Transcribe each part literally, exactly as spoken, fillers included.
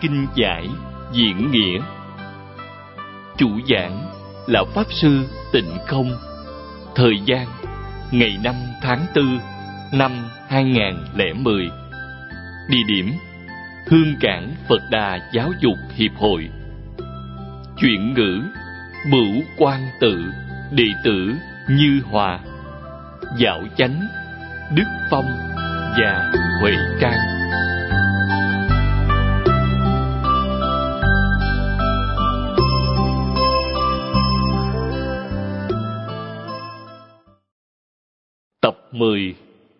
kinh giải diễn nghĩa. Chủ giảng là Pháp Sư Tịnh Không. Thời gian ngày năm tháng tư năm hai nghìn lẻ mười. Địa điểm Hương Cảng Phật Đà Giáo dục Hiệp hội. Chuyển ngữ Bửu Quan Tự, đệ tử Như Hòa, Dạo Chánh, Đức Phong và Huệ Trang. Tập mười.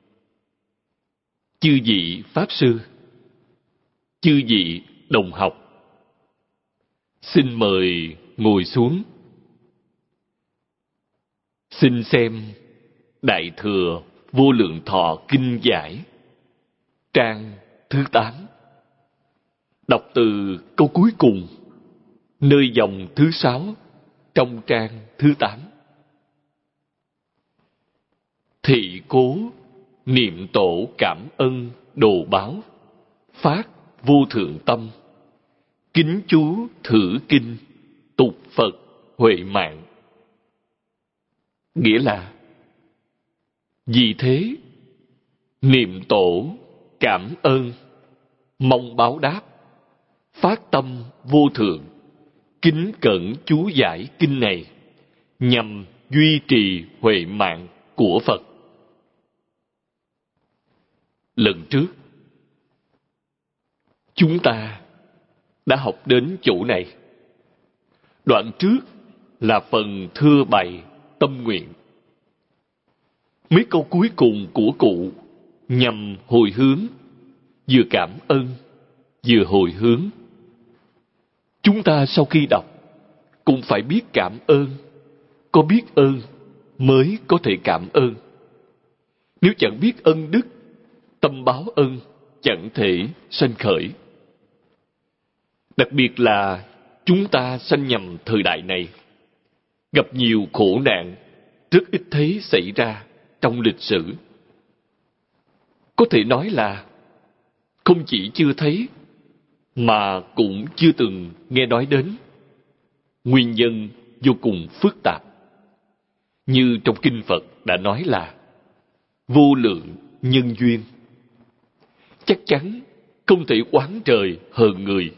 Chư vị Pháp Sư, chư vị đồng học, xin mời ngồi xuống. Xin xem Đại Thừa Vô Lượng Thọ Kinh Giải, trang thứ tám. Đọc từ câu cuối cùng, nơi dòng thứ sáu trong trang thứ tám. Thị cố niệm tổ cảm ân đồ báo, phát vô thượng tâm, kính chú thử kinh, tục Phật huệ mạng. Nghĩa là, vì thế niệm tổ cảm ơn, mong báo đáp, phát tâm vô thượng, kính cẩn chú giải kinh này nhằm duy trì huệ mạng của Phật. Lần trước, chúng ta đã học đến chỗ này. Đoạn trước là phần thưa bày tâm nguyện. Mấy câu cuối cùng của cụ nhằm hồi hướng, vừa cảm ơn, vừa hồi hướng. Chúng ta sau khi đọc cũng phải biết cảm ơn. Có biết ơn mới có thể cảm ơn. Nếu chẳng biết ân đức, tâm báo ân chẳng thể sanh khởi. Đặc biệt là chúng ta sanh nhầm thời đại này, gặp nhiều khổ nạn, rất ít thấy xảy ra trong lịch sử. Có thể nói là không chỉ chưa thấy, mà cũng chưa từng nghe nói đến. Nguyên nhân vô cùng phức tạp. Như trong Kinh Phật đã nói là vô lượng nhân duyên. Chắc chắn không thể oán trời hờn người.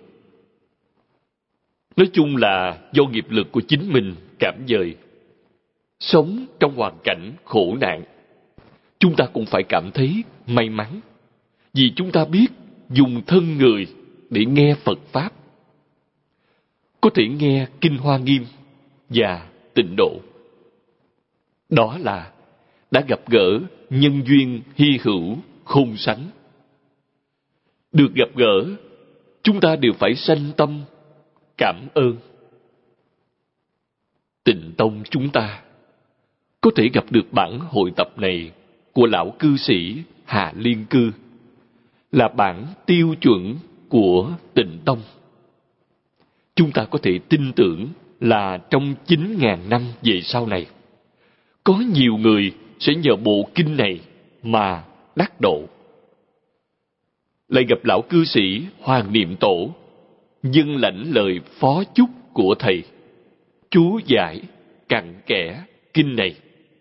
Nói chung là do nghiệp lực của chính mình cảm dời. Sống trong hoàn cảnh khổ nạn, chúng ta cũng phải cảm thấy may mắn, vì chúng ta biết dùng thân người để nghe Phật Pháp. Có thể nghe Kinh Hoa Nghiêm và Tịnh Độ. Đó là đã gặp gỡ nhân duyên hy hữu không sánh. Được gặp gỡ, chúng ta đều phải sanh tâm cảm ơn. Tịnh tông chúng ta có thể gặp được bản hội tập này của lão cư sĩ Hà Liên Cư, là bản tiêu chuẩn của Tịnh tông. Chúng ta có thể tin tưởng là trong chín ngàn năm về sau này, có nhiều người sẽ nhờ bộ kinh này mà đắc độ. Lại gặp lão cư sĩ Hoàng Niệm Tổ, dâng lãnh lời phó chúc của thầy, chú giải cặn kẽ kinh này.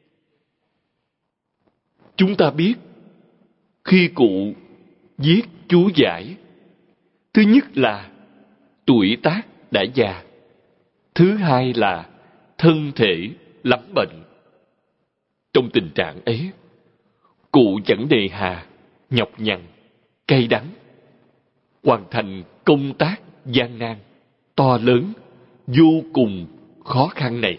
Chúng ta biết, khi cụ viết chú giải, thứ nhất là tuổi tác đã già, thứ hai là thân thể lắm bệnh. Trong tình trạng ấy, cụ chẳng nề hà, nhọc nhằn, cay đắng, hoàn thành công tác gian nan, to lớn, vô cùng khó khăn này.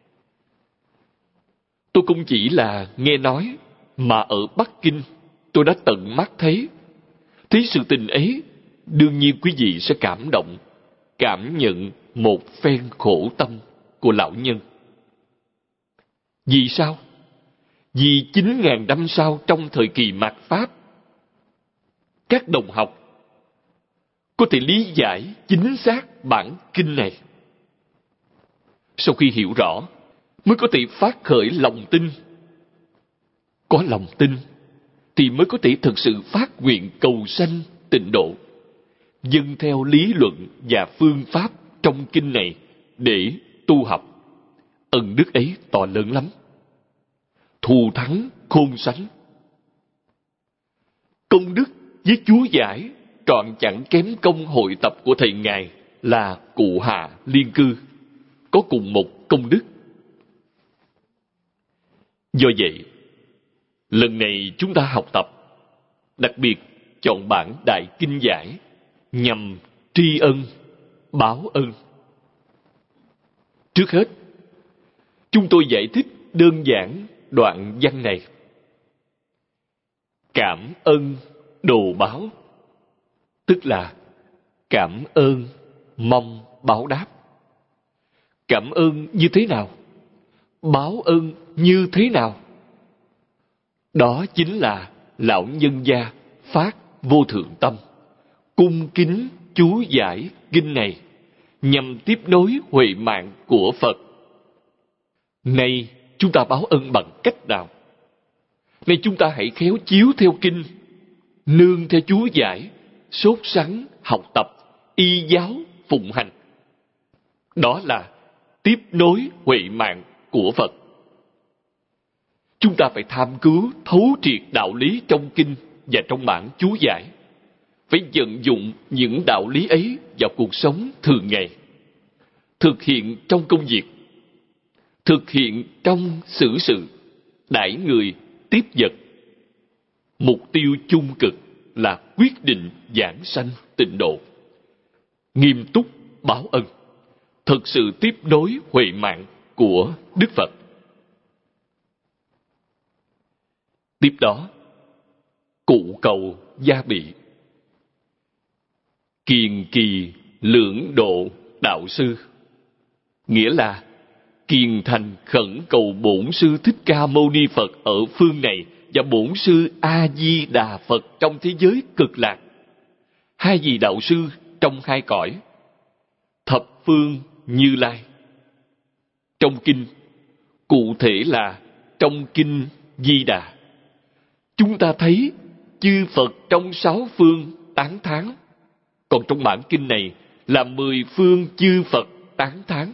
Tôi không chỉ là nghe nói, mà ở Bắc Kinh tôi đã tận mắt thấy. Thấy sự tình ấy, đương nhiên quý vị sẽ cảm động, cảm nhận một phen khổ tâm của lão nhân. Vì sao? Vì chín ngàn năm sau, trong thời kỳ mạt Pháp, các đồng học có thể lý giải chính xác bản kinh này. Sau khi hiểu rõ, mới có thể phát khởi lòng tin. Có lòng tin thì mới có thể thực sự phát nguyện cầu sanh tịnh độ. dâng theo lý luận và phương pháp trong kinh này để tu học. Ân đức ấy to lớn lắm, thù thắng khôn sánh. Công đức với chú giải trọn chẳng kém công hội tập của thầy ngài là Cụ Hạ Liên Cư, có cùng một công đức. Do vậy, lần này chúng ta học tập, đặc biệt chọn bản Đại Kinh Giải nhằm tri ân, báo ân. Trước hết, chúng tôi giải thích đơn giản đoạn văn này. Cảm ơn đồ báo, tức là cảm ơn mong báo đáp. Cảm ơn như thế nào? Báo ơn như thế nào? Đó chính là lão nhân gia phát vô thượng tâm, cung kính chú giải kinh này nhằm tiếp nối huệ mạng của Phật. Nay chúng ta báo ân bằng cách nào? Nay chúng ta hãy khéo chiếu theo kinh, nương theo chú giải, sốt sắng học tập, y giáo phụng hành. Đó là tiếp nối huệ mạng của Phật. Chúng ta phải tham cứu thấu triệt đạo lý trong kinh và trong bản chú giải, phải vận dụng những đạo lý ấy vào cuộc sống thường ngày, thực hiện trong công việc, thực hiện trong xử sự, đãi người, tiếp vật. Mục tiêu chung cực là quyết định giảng sanh tịnh độ, nghiêm túc báo ân, thực sự tiếp nối huệ mạng của Đức Phật. Tiếp đó, cụ cầu gia bị. Kiền kỳ lưỡng độ đạo sư, nghĩa là kiền thành khẩn cầu bổn sư Thích Ca Mâu Ni Phật ở phương này và bổn sư A Di Đà Phật trong thế giới cực lạc, hai vị đạo sư trong hai cõi, thập phương Như Lai. Trong kinh, cụ thể là trong kinh Di Đà, chúng ta thấy chư Phật trong sáu phương tán thán, còn trong bản kinh này là mười phương chư Phật tán thán.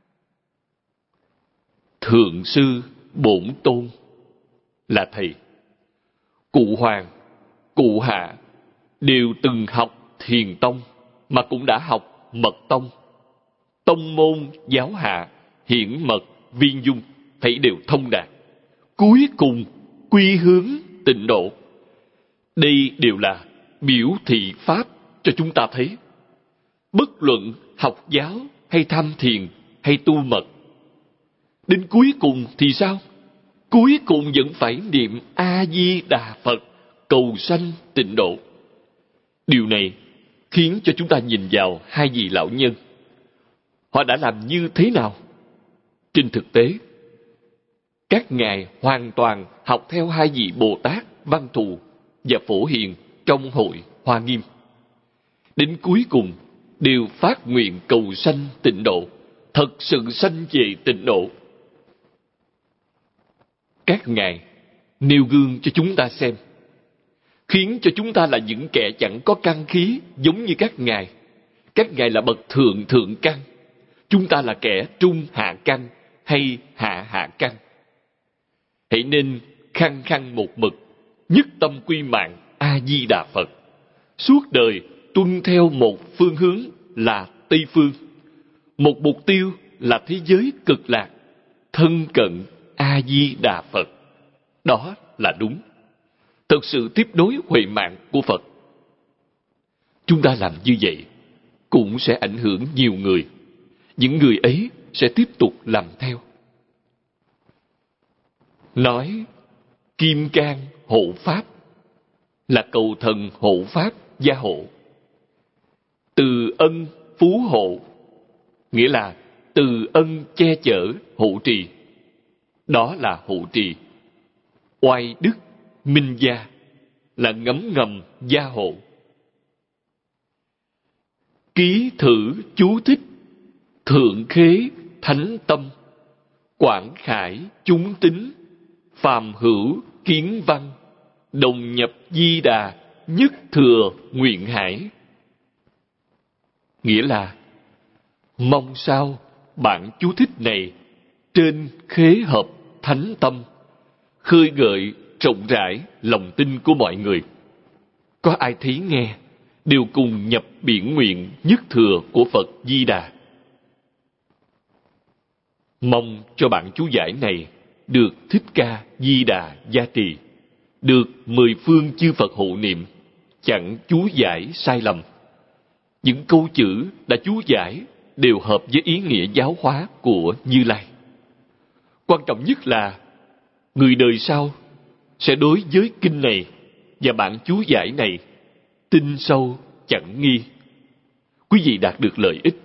Thượng sư Bổn Tôn là thầy, cụ Hoàng, cụ Hạ đều từng học Thiền Tông mà cũng đã học Mật Tông. Tông môn giáo hạ, hiển mật, viên dung thấy đều thông đạt, cuối cùng quy hướng tịnh độ. Đây đều là biểu thị pháp cho chúng ta thấy. Bất luận học giáo hay tham thiền hay tu mật, đến cuối cùng thì sao? Cuối cùng vẫn phải niệm A-di-đà Phật, cầu sanh tịnh độ. Điều này khiến cho chúng ta nhìn vào hai vị lão nhân. Họ đã làm như thế nào? Trên thực tế, các ngài hoàn toàn học theo hai vị Bồ Tát Văn Thù và Phổ Hiền trong hội Hoa Nghiêm. Đến cuối cùng đều phát nguyện cầu sanh tịnh độ, thật sự sanh về tịnh độ. Các ngài nêu gương cho chúng ta xem, khiến cho chúng ta là những kẻ chẳng có căn khí giống như các ngài. Các ngài là bậc thượng thượng căn, chúng ta là kẻ trung hạ căn hay hạ hạ căn. Hãy nên khăng khăng một mực, nhất tâm quy mạng A-di-đà Phật, suốt đời tuân theo một phương hướng là Tây Phương, một mục tiêu là thế giới cực lạc, thân cận A-di-đà Phật. Đó là đúng, thực sự tiếp nối huệ mạng của Phật. Chúng ta làm như vậy cũng sẽ ảnh hưởng nhiều người. Những người ấy sẽ tiếp tục làm theo. Nói kim cang hộ pháp là cầu thần hộ pháp gia hộ. Từ ân phú hộ nghĩa là từ ân che chở hộ trì. Đó là hộ trì. Oai đức minh gia là ngấm ngầm gia hộ. Ký thử chú thích thượng khế thánh tâm, quảng khải chúng tính, phàm hữu kiến văn, đồng nhập di đà, nhất thừa nguyện hải. nghĩa là mong sao bản chú thích này trên khế hợp thánh tâm, khơi gợi rộng rãi lòng tin của mọi người. Có ai thấy nghe, đều cùng nhập biển nguyện nhất thừa của Phật Di Đà. Mong cho bản chú giải này được Thích Ca Di Đà gia trì, được mười phương chư Phật hộ niệm, chẳng chú giải sai lầm. Những câu chữ đã chú giải đều hợp với ý nghĩa giáo hóa của Như Lai. Quan trọng nhất là người đời sau sẽ đối với kinh này và bản chú giải này tin sâu chẳng nghi. Quý vị đạt được lợi ích.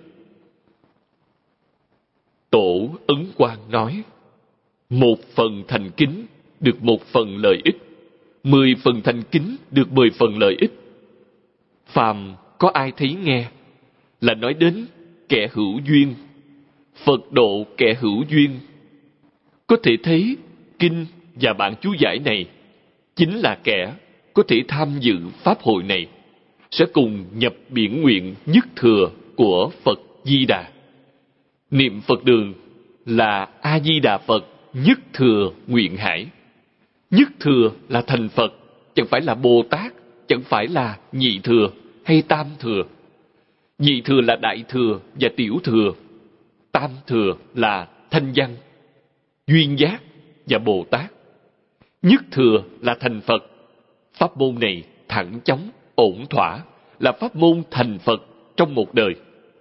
Tổ Ấn Quang nói, một phần thành kính được một phần lợi ích, mười phần thành kính được mười phần lợi ích. Phàm có ai thấy nghe là nói đến kẻ hữu duyên, Phật độ kẻ hữu duyên. Có thể thấy kinh và bản chú giải này chính là kẻ có thể tham dự pháp hội này sẽ cùng nhập biển nguyện nhất thừa của Phật Di Đà. Niệm Phật đường là A Di Đà Phật nhất thừa nguyện hải. Nhất thừa là thành Phật, chẳng phải là Bồ Tát, chẳng phải là nhị thừa hay tam thừa. Nhị thừa là đại thừa và tiểu thừa. Tam thừa là thanh văn, duyên giác và Bồ Tát. Nhất thừa là thành Phật. Pháp môn này thẳng chóng, ổn thỏa, là pháp môn thành Phật trong một đời.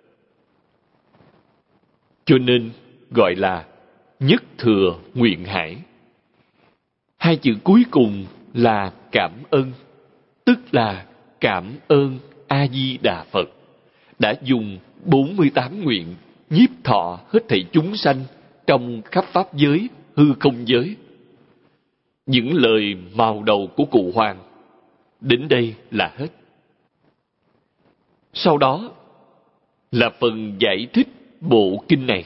Cho nên gọi là nhất thừa nguyện hải. Hai chữ cuối cùng là cảm ơn, tức là cảm ơn A Di Đà Phật đã dùng bốn mươi tám nguyện nhiếp thọ hết thảy chúng sanh trong khắp pháp giới, hư không giới. Những lời màu đầu của Cụ Hoàng đến đây là hết. Sau đó là phần giải thích bộ kinh này.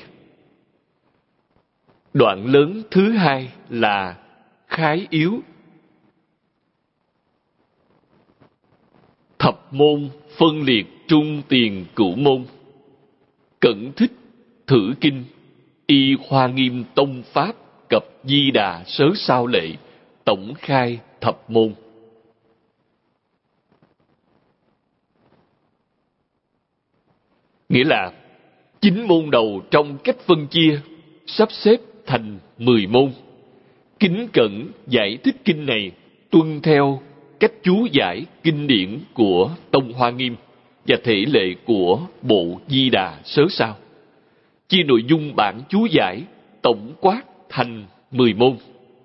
Đoạn lớn thứ hai là khái yếu. Thập môn phân liệt trung tiền cửu môn. Cẩn thích thử kinh, y Hoa Nghiêm tông pháp cập Di Đà sớ sao lệ, tổng khai thập môn. Nghĩa là chín môn đầu trong cách phân chia sắp xếp thành mười môn. Kính cẩn giải thích kinh này tuân theo cách chú giải kinh điển của tông Hoa Nghiêm và thể lệ của bộ Di Đà sớ sao, chia nội dung bản chú giải tổng quát thành mười môn.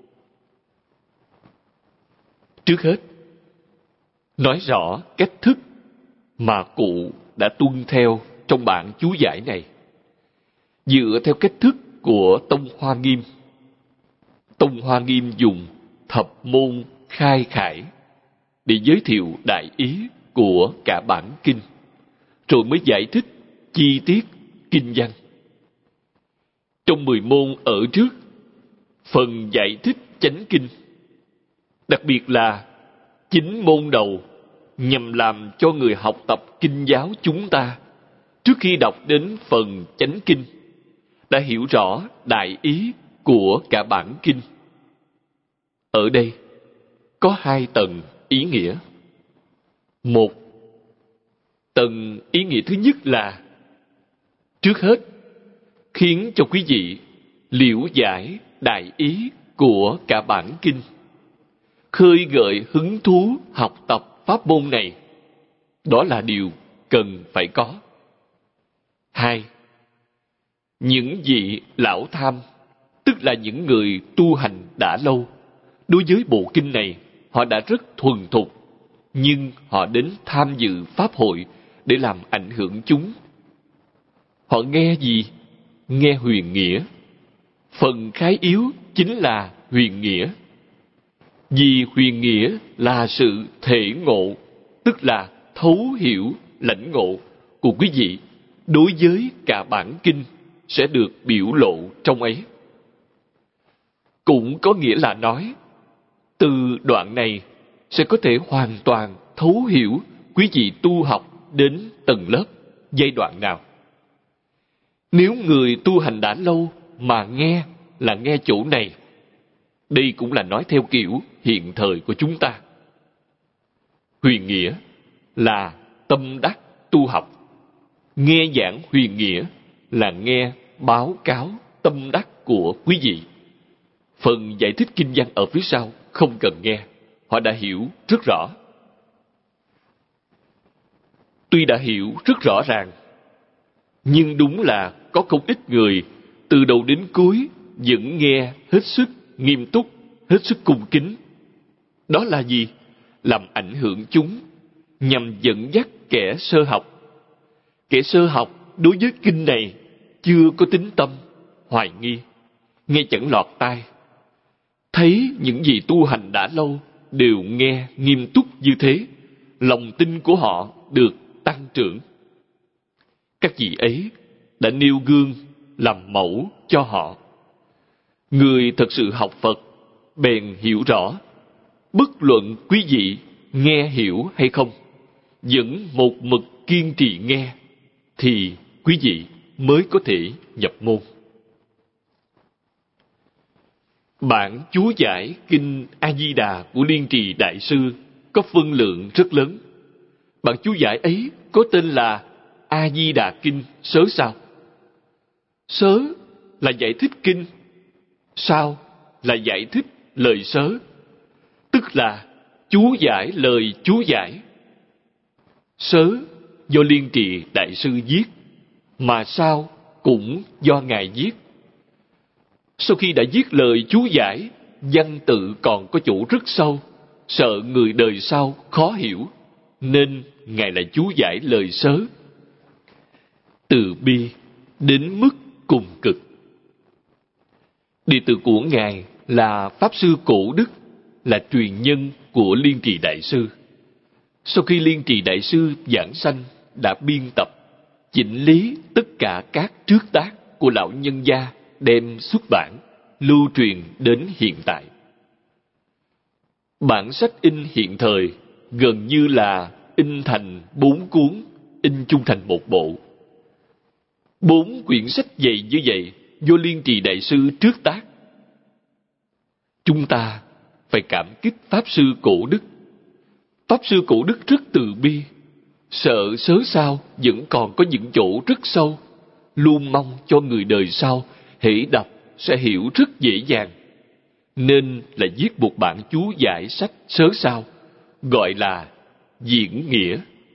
Trước hết, nói rõ cách thức mà cụ đã tuân theo trong bản chú giải này. Dựa theo cách thức của tông Hoa Nghiêm, tông Hoa Nghiêm dùng thập môn khai khải để giới thiệu đại ý của cả bản kinh, rồi mới giải thích chi tiết kinh văn. Trong mười môn ở trước, phần giải thích chánh kinh, đặc biệt là chín môn đầu, nhằm làm cho người học tập kinh giáo chúng ta trước khi đọc đến phần chánh kinh đã hiểu rõ đại ý của cả bản kinh. Ở đây có hai tầng ý nghĩa. Một, tầng ý nghĩa thứ nhất là trước hết khiến cho quý vị liễu giải đại ý của cả bản kinh, khơi gợi hứng thú học tập pháp môn này. Đó là điều cần phải có. Hai, những vị lão tham, tức là những người tu hành đã lâu, đối với bộ kinh này họ đã rất thuần thục, nhưng họ đến tham dự pháp hội để làm ảnh hưởng chúng. Họ nghe gì? Nghe huyền nghĩa. Phần khái yếu chính là huyền nghĩa. Vì huyền nghĩa là sự thể ngộ, tức là thấu hiểu, lãnh ngộ của quý vị đối với cả bản kinh sẽ được biểu lộ trong ấy. Cũng có nghĩa là nói, từ đoạn này sẽ có thể hoàn toàn thấu hiểu quý vị tu học đến tầng lớp, giai đoạn nào. Nếu người tu hành đã lâu mà nghe là nghe chỗ này, đây cũng là nói theo kiểu hiện thời của chúng ta. Huyền nghĩa là tâm đắc tu học. Nghe giảng huyền nghĩa là nghe báo cáo tâm đắc của quý vị. Phần giải thích kinh văn ở phía sau không cần nghe, họ đã hiểu rất rõ. Tuy đã hiểu rất rõ ràng, nhưng đúng là có không ít người từ đầu đến cuối vẫn nghe hết sức nghiêm túc, hết sức cung kính. Đó là gì? Làm ảnh hưởng chúng, nhằm dẫn dắt kẻ sơ học. Kẻ sơ học đối với kinh này chưa có tín tâm, hoài nghi, nghe chẳng lọt tai. Thấy những gì tu hành đã lâu đều nghe nghiêm túc như thế, lòng tin của họ được tăng trưởng. Các vị ấy đã nêu gương làm mẫu cho họ. Người thật sự học Phật bèn hiểu rõ, bất luận quý vị nghe hiểu hay không, vẫn một mực kiên trì nghe, thì quý vị mới có thể nhập môn. Bản chú giải kinh A Di Đà của Liên Trì Đại sư có phân lượng rất lớn. Bản chú giải ấy có tên là A Di Đà Kinh Sớ Sao. Sớ là giải thích kinh, sao là giải thích lời sớ, tức là chú giải lời chú giải. Sớ do Liên Trì Đại sư viết, mà sao cũng do Ngài viết. Sau khi đã viết lời chú giải, văn tự còn có chỗ rất sâu, sợ người đời sau khó hiểu, nên Ngài lại chú giải lời sớ. Từ bi đến mức cùng cực. Đệ tử của Ngài là Pháp Sư Cổ Đức, là truyền nhân của Liên Trì Đại sư. Sau khi Liên Trì Đại sư giảng sanh, đã biên tập, chỉnh lý tất cả các trước tác của lão nhân gia, đem xuất bản, lưu truyền đến hiện tại. Bản sách in hiện thời gần như là in thành bốn cuốn, in chung thành một bộ. Bốn quyển sách dày như vậy do Liên Trì Đại sư trước tác. Chúng ta phải cảm kích Pháp Sư Cổ Đức. Pháp Sư Cổ Đức rất từ bi, sợ sớ sao vẫn còn có những chỗ rất sâu, luôn mong cho người đời sau hễ đọc sẽ hiểu rất dễ dàng, nên là viết một bản chú giải sách sớ sao, gọi là diễn nghĩa.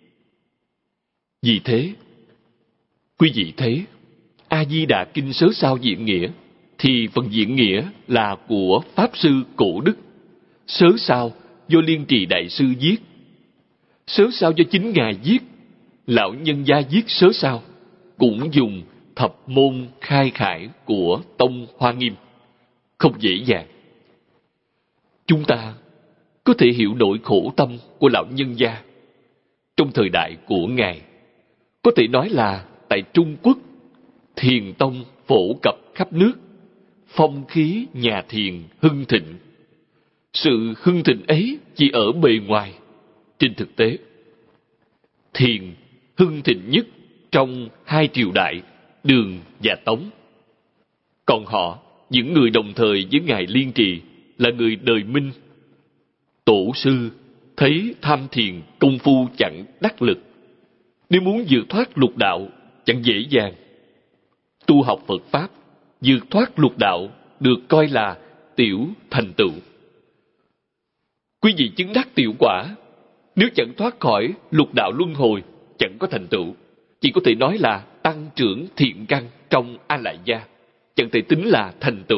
Vì thế, quý vị thấy A Di Đà Kinh Sớ Sao diễn nghĩa, thì phần diễn nghĩa là của Pháp Sư Cổ Đức, sớ sao do Liên Trì Đại sư viết. Sớ sao do chính Ngài viết. Lão nhân gia viết sớ sao cũng dùng thập môn khai khải của Tông Hoa Nghiêm, không dễ dàng. Chúng ta có thể hiểu nỗi khổ tâm của lão nhân gia. Trong thời đại của Ngài, có thể nói là tại Trung Quốc, thiền tông phổ cập khắp nước, phong khí nhà thiền hưng thịnh. Sự hưng thịnh ấy chỉ ở bề ngoài. Trên thực tế, thiền hưng thịnh nhất trong hai triều đại Đường và Tống. Còn họ, những người đồng thời với Ngài Liên Trì, là người đời Minh. Tổ sư thấy tham thiền công phu chẳng đắc lực, nếu muốn vượt thoát lục đạo chẳng dễ dàng. Tu học Phật Pháp, vượt thoát lục đạo được coi là tiểu thành tựu. Quý vị chứng đắc tiểu quả, nếu chẳng thoát khỏi lục đạo luân hồi, chẳng có thành tựu, chỉ có thể nói là tăng trưởng thiện căn trong A Lại Gia, chẳng thể tính là thành tựu.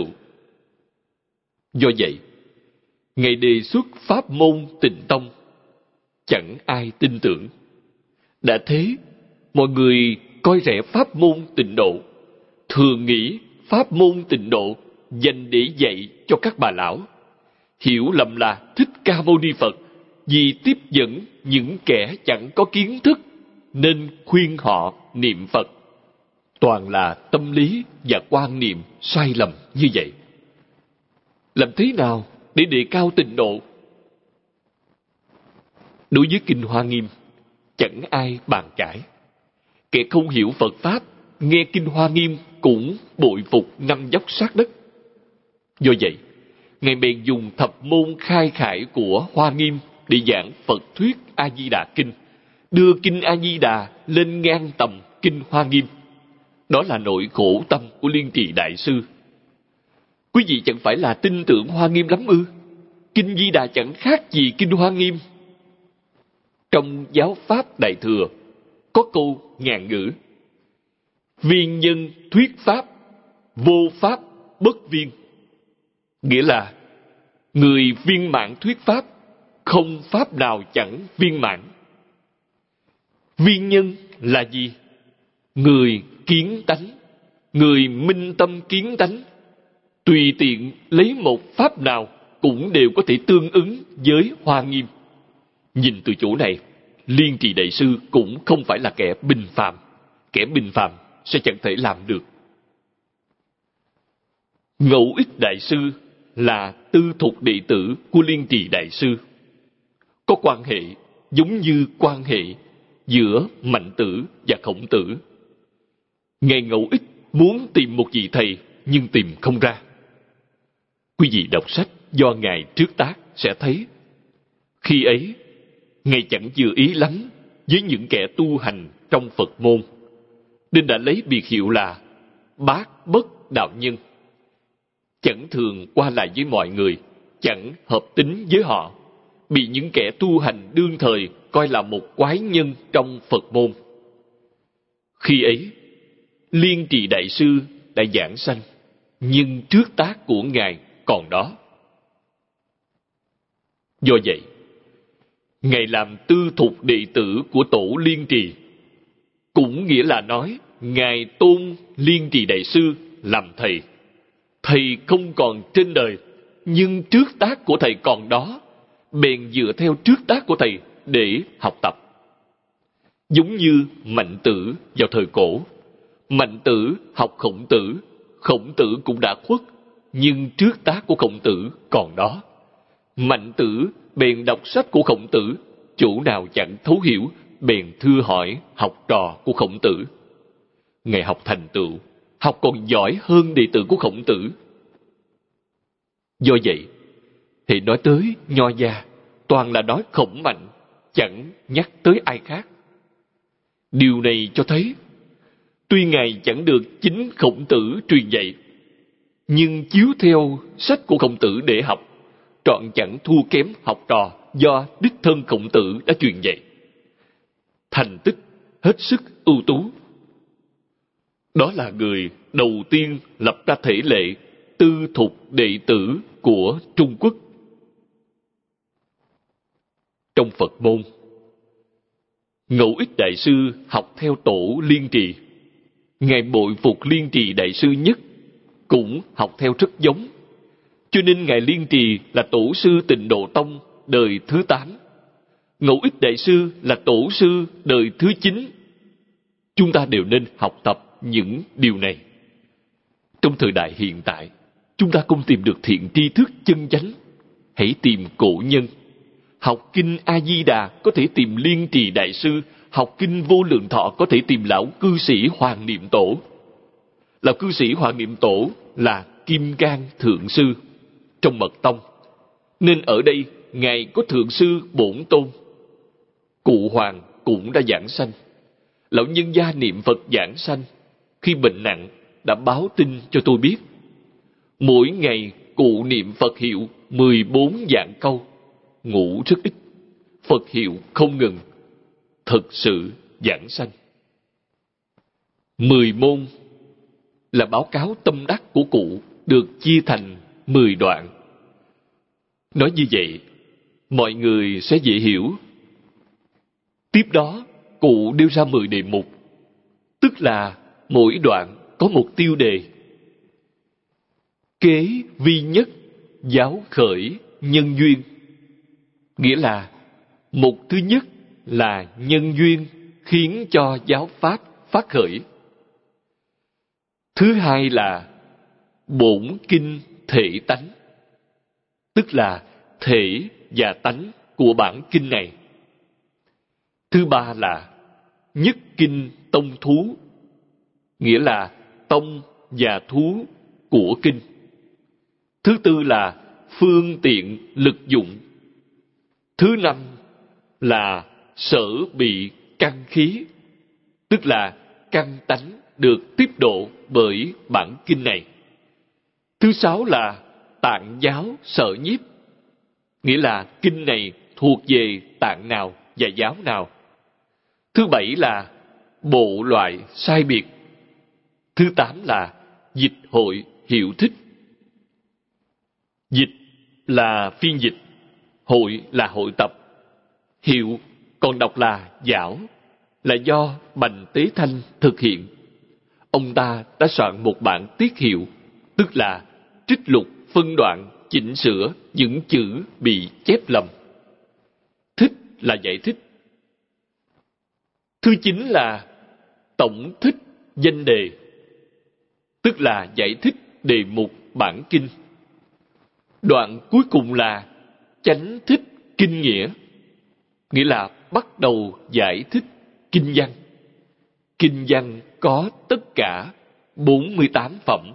Do vậy, Ngài đề xuất pháp môn Tịnh Tông, chẳng ai tin tưởng. Đã thế, mọi người coi rẻ pháp môn Tịnh Độ, thường nghĩ pháp môn Tịnh Độ dành để dạy cho các bà lão, hiểu lầm là Thích Ca Mâu Ni Phật vì tiếp dẫn những kẻ chẳng có kiến thức nên khuyên họ niệm Phật. Toàn là tâm lý và quan niệm sai lầm như vậy. Làm thế nào để đề cao Tịnh Độ? Đối với Kinh Hoa Nghiêm, chẳng ai bàn cãi. Kẻ không hiểu Phật Pháp, nghe Kinh Hoa Nghiêm cũng bội phục năm dốc sát đất. Do vậy, Ngài bèn dùng thập môn khai khải của Hoa Nghiêm để giảng Phật thuyết A-di-đà Kinh, đưa Kinh A-di-đà lên ngang tầm Kinh Hoa Nghiêm. Đó là nỗi khổ tâm của Liên Trì Đại Sư. Quý vị chẳng phải là tin tưởng Hoa Nghiêm lắm ư? Kinh Di Đà chẳng khác gì Kinh Hoa Nghiêm. Trong giáo Pháp Đại Thừa, có câu ngạn ngữ: viên nhân thuyết Pháp, vô Pháp bất viên. Nghĩa là, người viên mãn thuyết Pháp, không Pháp nào chẳng viên mãn. Viên nhân là gì? Người kiến tánh, người minh tâm kiến tánh, tùy tiện lấy một Pháp nào cũng đều có thể tương ứng với Hoa Nghiêm. Nhìn từ chỗ này, Liên Trì Đại Sư cũng không phải là kẻ bình phàm. Kẻ bình phàm sẽ chẳng thể làm được. Ngẫu Ích Đại Sư là tư thục đệ tử của Liên Trì Đại Sư. Có quan hệ giống như quan hệ giữa Mạnh Tử và Khổng Tử. Ngài Ngẫu Ích muốn tìm một vị thầy nhưng tìm không ra. Quý vị đọc sách do Ngài trước tác sẽ thấy, khi ấy Ngài chẳng vừa ý lắm với những kẻ tu hành trong Phật môn, nên đã lấy biệt hiệu là Bát Bất Đạo Nhân. Chẳng thường qua lại với mọi người, chẳng hợp tính với họ, bị những kẻ tu hành đương thời coi là một quái nhân trong Phật môn. Khi ấy, Liên Trì Đại Sư đã giảng sanh, nhưng trước tác của Ngài còn đó. Do vậy, Ngài làm tư thục đệ tử của tổ Liên Trì, cũng nghĩa là nói Ngài tôn Liên Trì Đại Sư làm thầy. Thầy không còn trên đời, nhưng trước tác của thầy còn đó, bèn dựa theo trước tác của thầy để học tập. Giống như Mạnh Tử vào thời cổ. Mạnh Tử học Khổng Tử, Khổng Tử cũng đã khuất, nhưng trước tác của Khổng Tử còn đó. Mạnh Tử bèn đọc sách của Khổng Tử, chỗ nào chẳng thấu hiểu, bèn thưa hỏi học trò của Khổng Tử. Ngài học thành tựu, học còn giỏi hơn đệ tử của Khổng Tử. Do vậy, thì nói tới Nho gia, toàn là nói Khổng Mạnh, chẳng nhắc tới ai khác. Điều này cho thấy, tuy Ngài chẳng được chính Khổng Tử truyền dạy, nhưng chiếu theo sách của Khổng Tử để học, trọn chẳng thua kém học trò do đích thân Khổng Tử đã truyền dạy. Thành tích hết sức ưu tú. Đó là người đầu tiên lập ra thể lệ tư thục đệ tử của Trung Quốc. Trong Phật môn, Ngẫu Ích Đại Sư học theo tổ Liên Trì. Ngài bội phục Liên Trì Đại Sư nhất, cũng học theo rất giống. Cho nên Ngài Liên Trì là tổ sư Tịnh Độ Tông đời thứ tám. Ngẫu Ích Đại Sư là tổ sư đời thứ chín. Chúng ta đều nên học tập những điều này. Trong thời đại hiện tại, chúng ta không tìm được thiện tri thức chân chánh, hãy tìm cổ nhân. Học kinh A-di-đà có thể tìm Liên Trì Đại Sư, học kinh Vô Lượng Thọ có thể tìm lão cư sĩ Hoàng Niệm Tổ. Lão cư sĩ Hoàng Niệm Tổ là Kim Cang Thượng Sư trong Mật Tông, nên ở đây Ngài có Thượng Sư Bổn Tôn. Cụ Hoàng cũng đã giảng sanh. Lão nhân gia niệm Phật giảng sanh, khi bệnh nặng đã báo tin cho tôi biết. Mỗi ngày cụ niệm Phật hiệu mười bốn vạn câu, ngủ rất ít, Phật hiệu không ngừng, thực sự giảng sanh. Mười môn là báo cáo tâm đắc của cụ, được chia thành mười đoạn. Nói như vậy, mọi người sẽ dễ hiểu. Tiếp đó, cụ đưa ra mười đề mục, tức là mỗi đoạn có một tiêu đề. Kế vi nhất, giáo khởi nhân duyên. Nghĩa là, mục thứ nhất là nhân duyên khiến cho giáo pháp phát khởi. Thứ hai là bổn kinh thể tánh, tức là thể và tánh của bản kinh này. Thứ ba là nhất kinh tông thú, nghĩa là tông và thú của kinh. Thứ tư là phương tiện lực dụng. Thứ năm là sở bị căn khí, tức là căn tánh được tiếp độ bởi bản kinh này. Thứ sáu là tạng giáo sở nhiếp, nghĩa là kinh này thuộc về tạng nào và giáo nào. Thứ bảy là bộ loại sai biệt. Thứ tám là dịch hội hiệu thích. Dịch là phiên dịch, hội là hội tập, hiệu còn đọc là giảo, là do Bành Tế Thanh thực hiện. Ông ta đã soạn một bản tiết hiệu, tức là trích lục, phân đoạn, chỉnh sửa những chữ bị chép lầm. Thích là giải thích. Thứ chín là tổng thích danh đề, tức là giải thích đề mục bản kinh. Đoạn cuối cùng là chánh thích kinh nghĩa, nghĩa là bắt đầu giải thích kinh văn. Kinh văn có tất cả bốn mươi tám phẩm.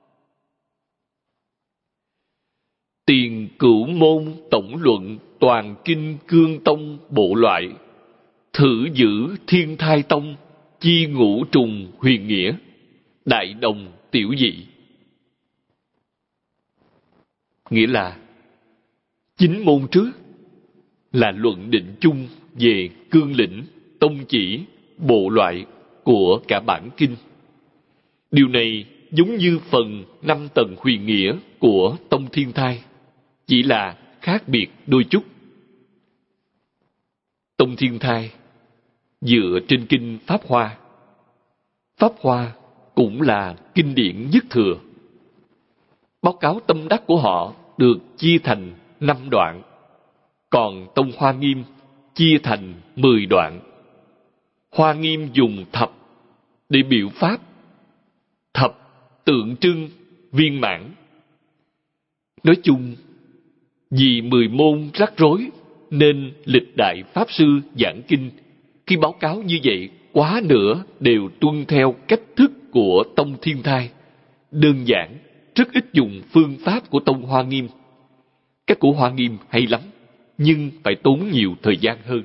Tiền Cửu Môn tổng luận toàn kinh cương tông bộ loại, thử giữ thiên thai tông, chi ngũ trùng huyền nghĩa, đại đồng tiểu dị. Nghĩa là chín môn trước là luận định chung về cương lĩnh, tông chỉ, bộ loại của cả bản kinh. Điều này giống như phần năm tầng huyền nghĩa của tông thiên thai, chỉ là khác biệt đôi chút. Tông thiên thai dựa trên kinh Pháp Hoa. Pháp Hoa cũng là kinh điển nhất thừa. Báo cáo tâm đắc của họ được chia thành năm đoạn, còn tông Hoa Nghiêm chia thành mười đoạn. Hoa Nghiêm dùng thập để biểu pháp, thập tượng trưng viên mãn. Nói chung, vì mười môn rắc rối nên lịch đại pháp sư giảng kinh khi báo cáo như vậy quá nửa đều tuân theo cách thức của tông thiên thai, đơn giản, rất ít dùng phương pháp của tông Hoa Nghiêm. Cách của Hoa Nghiêm hay lắm, nhưng phải tốn nhiều thời gian hơn.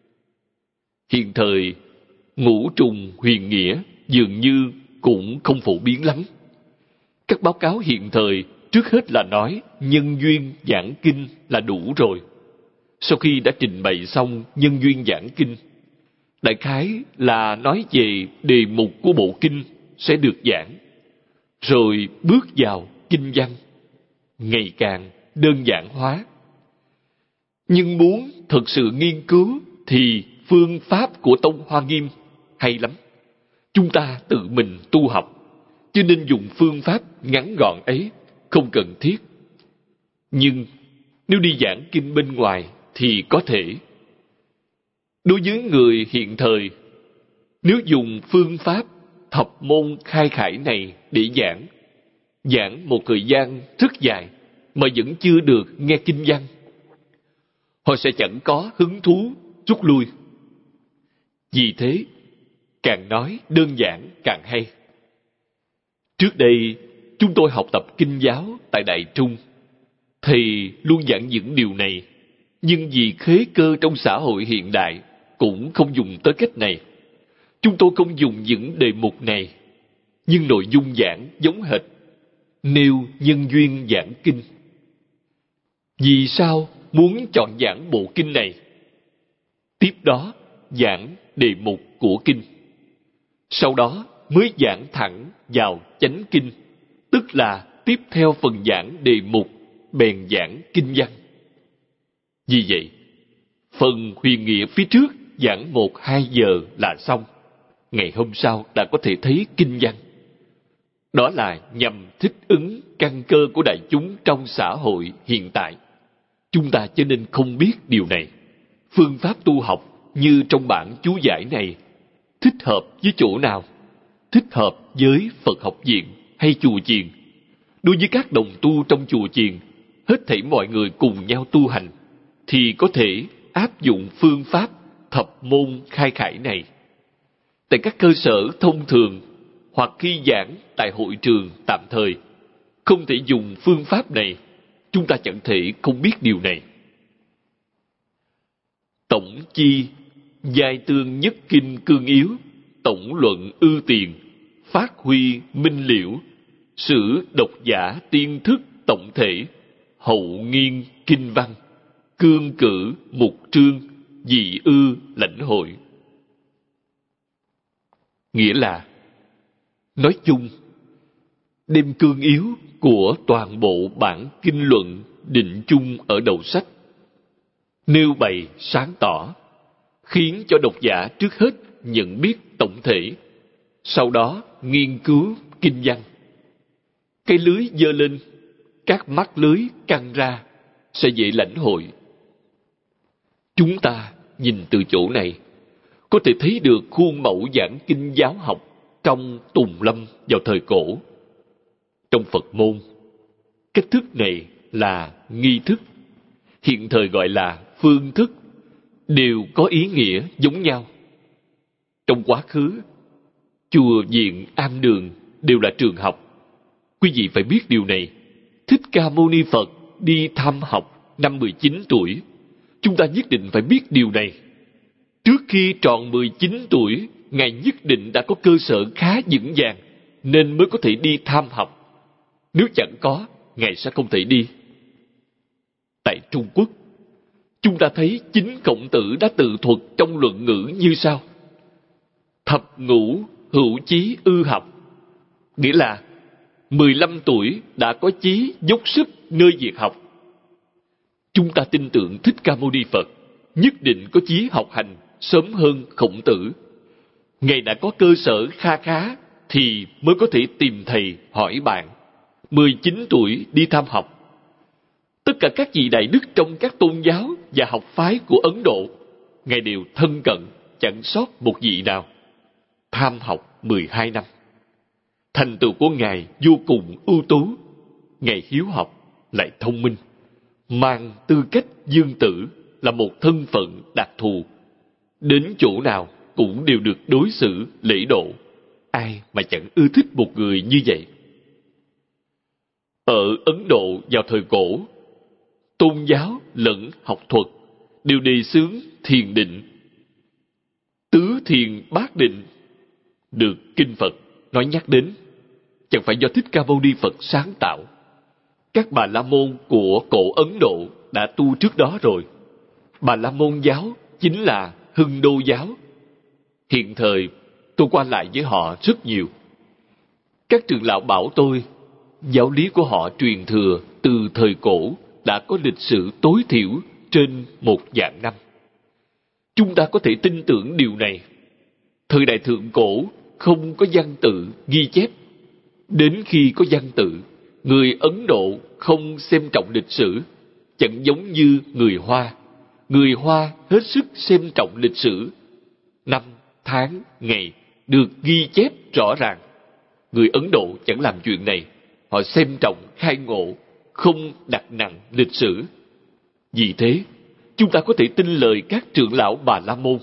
Hiện thời, ngũ trùng huyền nghĩa dường như cũng không phổ biến lắm. Các báo cáo hiện thời trước hết là nói nhân duyên giảng kinh là đủ rồi. Sau khi đã trình bày xong nhân duyên giảng kinh, đại khái là nói về đề mục của bộ kinh sẽ được giảng, rồi bước vào kinh văn, ngày càng đơn giản hóa. Nhưng muốn thực sự nghiên cứu thì phương pháp của tông Hoa Nghiêm hay lắm. Chúng ta tự mình tu học, cho nên dùng phương pháp ngắn gọn ấy không cần thiết. Nhưng nếu đi giảng kinh bên ngoài thì có thể. Đối với người hiện thời, nếu dùng phương pháp thập môn khai khải này để giảng, giảng một thời gian rất dài mà vẫn chưa được nghe kinh văn, họ sẽ chẳng có hứng thú rút lui. Vì thế, càng nói đơn giản càng hay. Trước đây, chúng tôi học tập kinh giáo tại Đại Trung. Thầy luôn giảng những điều này, nhưng vì khế cơ trong xã hội hiện đại cũng không dùng tới cách này. Chúng tôi không dùng những đề mục này, nhưng nội dung giảng giống hệt, nêu nhân duyên giảng kinh. Vì sao muốn chọn giảng bộ kinh này? Tiếp đó giảng đề mục của kinh. Sau đó mới giảng thẳng vào chánh kinh, tức là tiếp theo phần giảng đề mục, bèn giảng kinh văn. Vì vậy, phần huyền nghĩa phía trước giảng một hai giờ là xong. Ngày hôm sau đã có thể thấy kinh văn. Đó là nhằm thích ứng căn cơ của đại chúng trong xã hội hiện tại. Chúng ta cho nên không biết điều này. Phương pháp tu học như trong bản chú giải này thích hợp với chỗ nào? Thích hợp với Phật học viện hay chùa chiền? Đối với các đồng tu trong chùa chiền, hết thảy mọi người cùng nhau tu hành, thì có thể áp dụng phương pháp thập môn khai khải này. tại các cơ sở thông thường hoặc khi giảng tại hội trường tạm thời, không thể dùng phương pháp này. Chúng ta chẳng thể không biết điều này. Tổng chi, giai tương nhất kinh cương yếu, tổng luận ưu tiền, phát huy minh liễu, sử độc giả tiên thức tổng thể, hậu nghiên kinh văn, cương cử mục trương, dị ư lãnh hội. Nghĩa là, nói chung, đem cương yếu của toàn bộ bản kinh luận định chung ở đầu sách, nêu bày sáng tỏ, khiến cho độc giả trước hết nhận biết tổng thể, sau đó nghiên cứu kinh văn. Cái lưới giơ lên, các mắt lưới căng ra, sẽ dễ lãnh hội. Chúng ta nhìn từ chỗ này, có thể thấy được khuôn mẫu giảng kinh giáo học trong Tùng Lâm vào thời cổ. Trong Phật môn, cách thức này là nghi thức, hiện thời gọi là phương thức, đều có ý nghĩa giống nhau. Trong quá khứ, chùa viện am đường đều là trường học. Quý vị phải biết điều này. Thích Ca Mâu Ni Phật đi thăm học năm mười chín tuổi. Chúng ta nhất định phải biết điều này. Trước khi tròn mười chín tuổi, Ngài nhất định đã có cơ sở khá vững vàng, nên mới có thể đi tham học. Nếu chẳng có, Ngài sẽ không thể đi. Tại Trung Quốc, chúng ta thấy chính Khổng Tử đã tự thuật trong luận ngữ như sau: thập ngũ hữu chí ư học, nghĩa là mười lăm tuổi đã có chí dốc sức nơi việc học. Chúng ta tin tưởng Thích Ca Mâu Ni Phật nhất định có chí học hành sớm hơn Khổng Tử. Ngài đã có cơ sở kha khá thì mới có thể tìm thầy hỏi bạn. mười chín tuổi đi tham học. Tất cả các vị đại đức trong các tôn giáo và học phái của Ấn Độ, Ngài đều thân cận, chẳng sót một vị nào. Tham học mười hai năm. Thành tựu của Ngài vô cùng ưu tú. Ngài hiếu học, lại thông minh, mang tư cách dương tử, là một thân phận đặc thù. Đến chỗ nào cũng đều được đối xử lễ độ. Ai mà chẳng ưa thích một người như vậy? Ở Ấn Độ vào thời cổ, tôn giáo lẫn học thuật đều đề xướng thiền định. Tứ thiền bát định được kinh Phật nói nhắc đến, chẳng phải do Thích Ca Mâu Ni Phật sáng tạo. Các Bà La Môn của cổ Ấn Độ đã tu trước đó rồi. Bà La Môn giáo chính là Hưng Đô giáo. Hiện thời tôi qua lại với họ rất nhiều. Các trưởng lão bảo tôi, giáo lý của họ truyền thừa từ thời cổ đã có lịch sử tối thiểu trên một vạn năm. Chúng ta có thể tin tưởng điều này. Thời đại thượng cổ không có văn tự ghi chép. Đến khi có văn tự, người Ấn Độ không xem trọng lịch sử, chẳng giống như người Hoa. Người Hoa hết sức xem trọng lịch sử. Năm, tháng, ngày được ghi chép rõ ràng. Người Ấn Độ chẳng làm chuyện này. Họ xem trọng khai ngộ, không đặt nặng lịch sử. Vì thế, chúng ta có thể tin lời các trưởng lão Bà La Môn.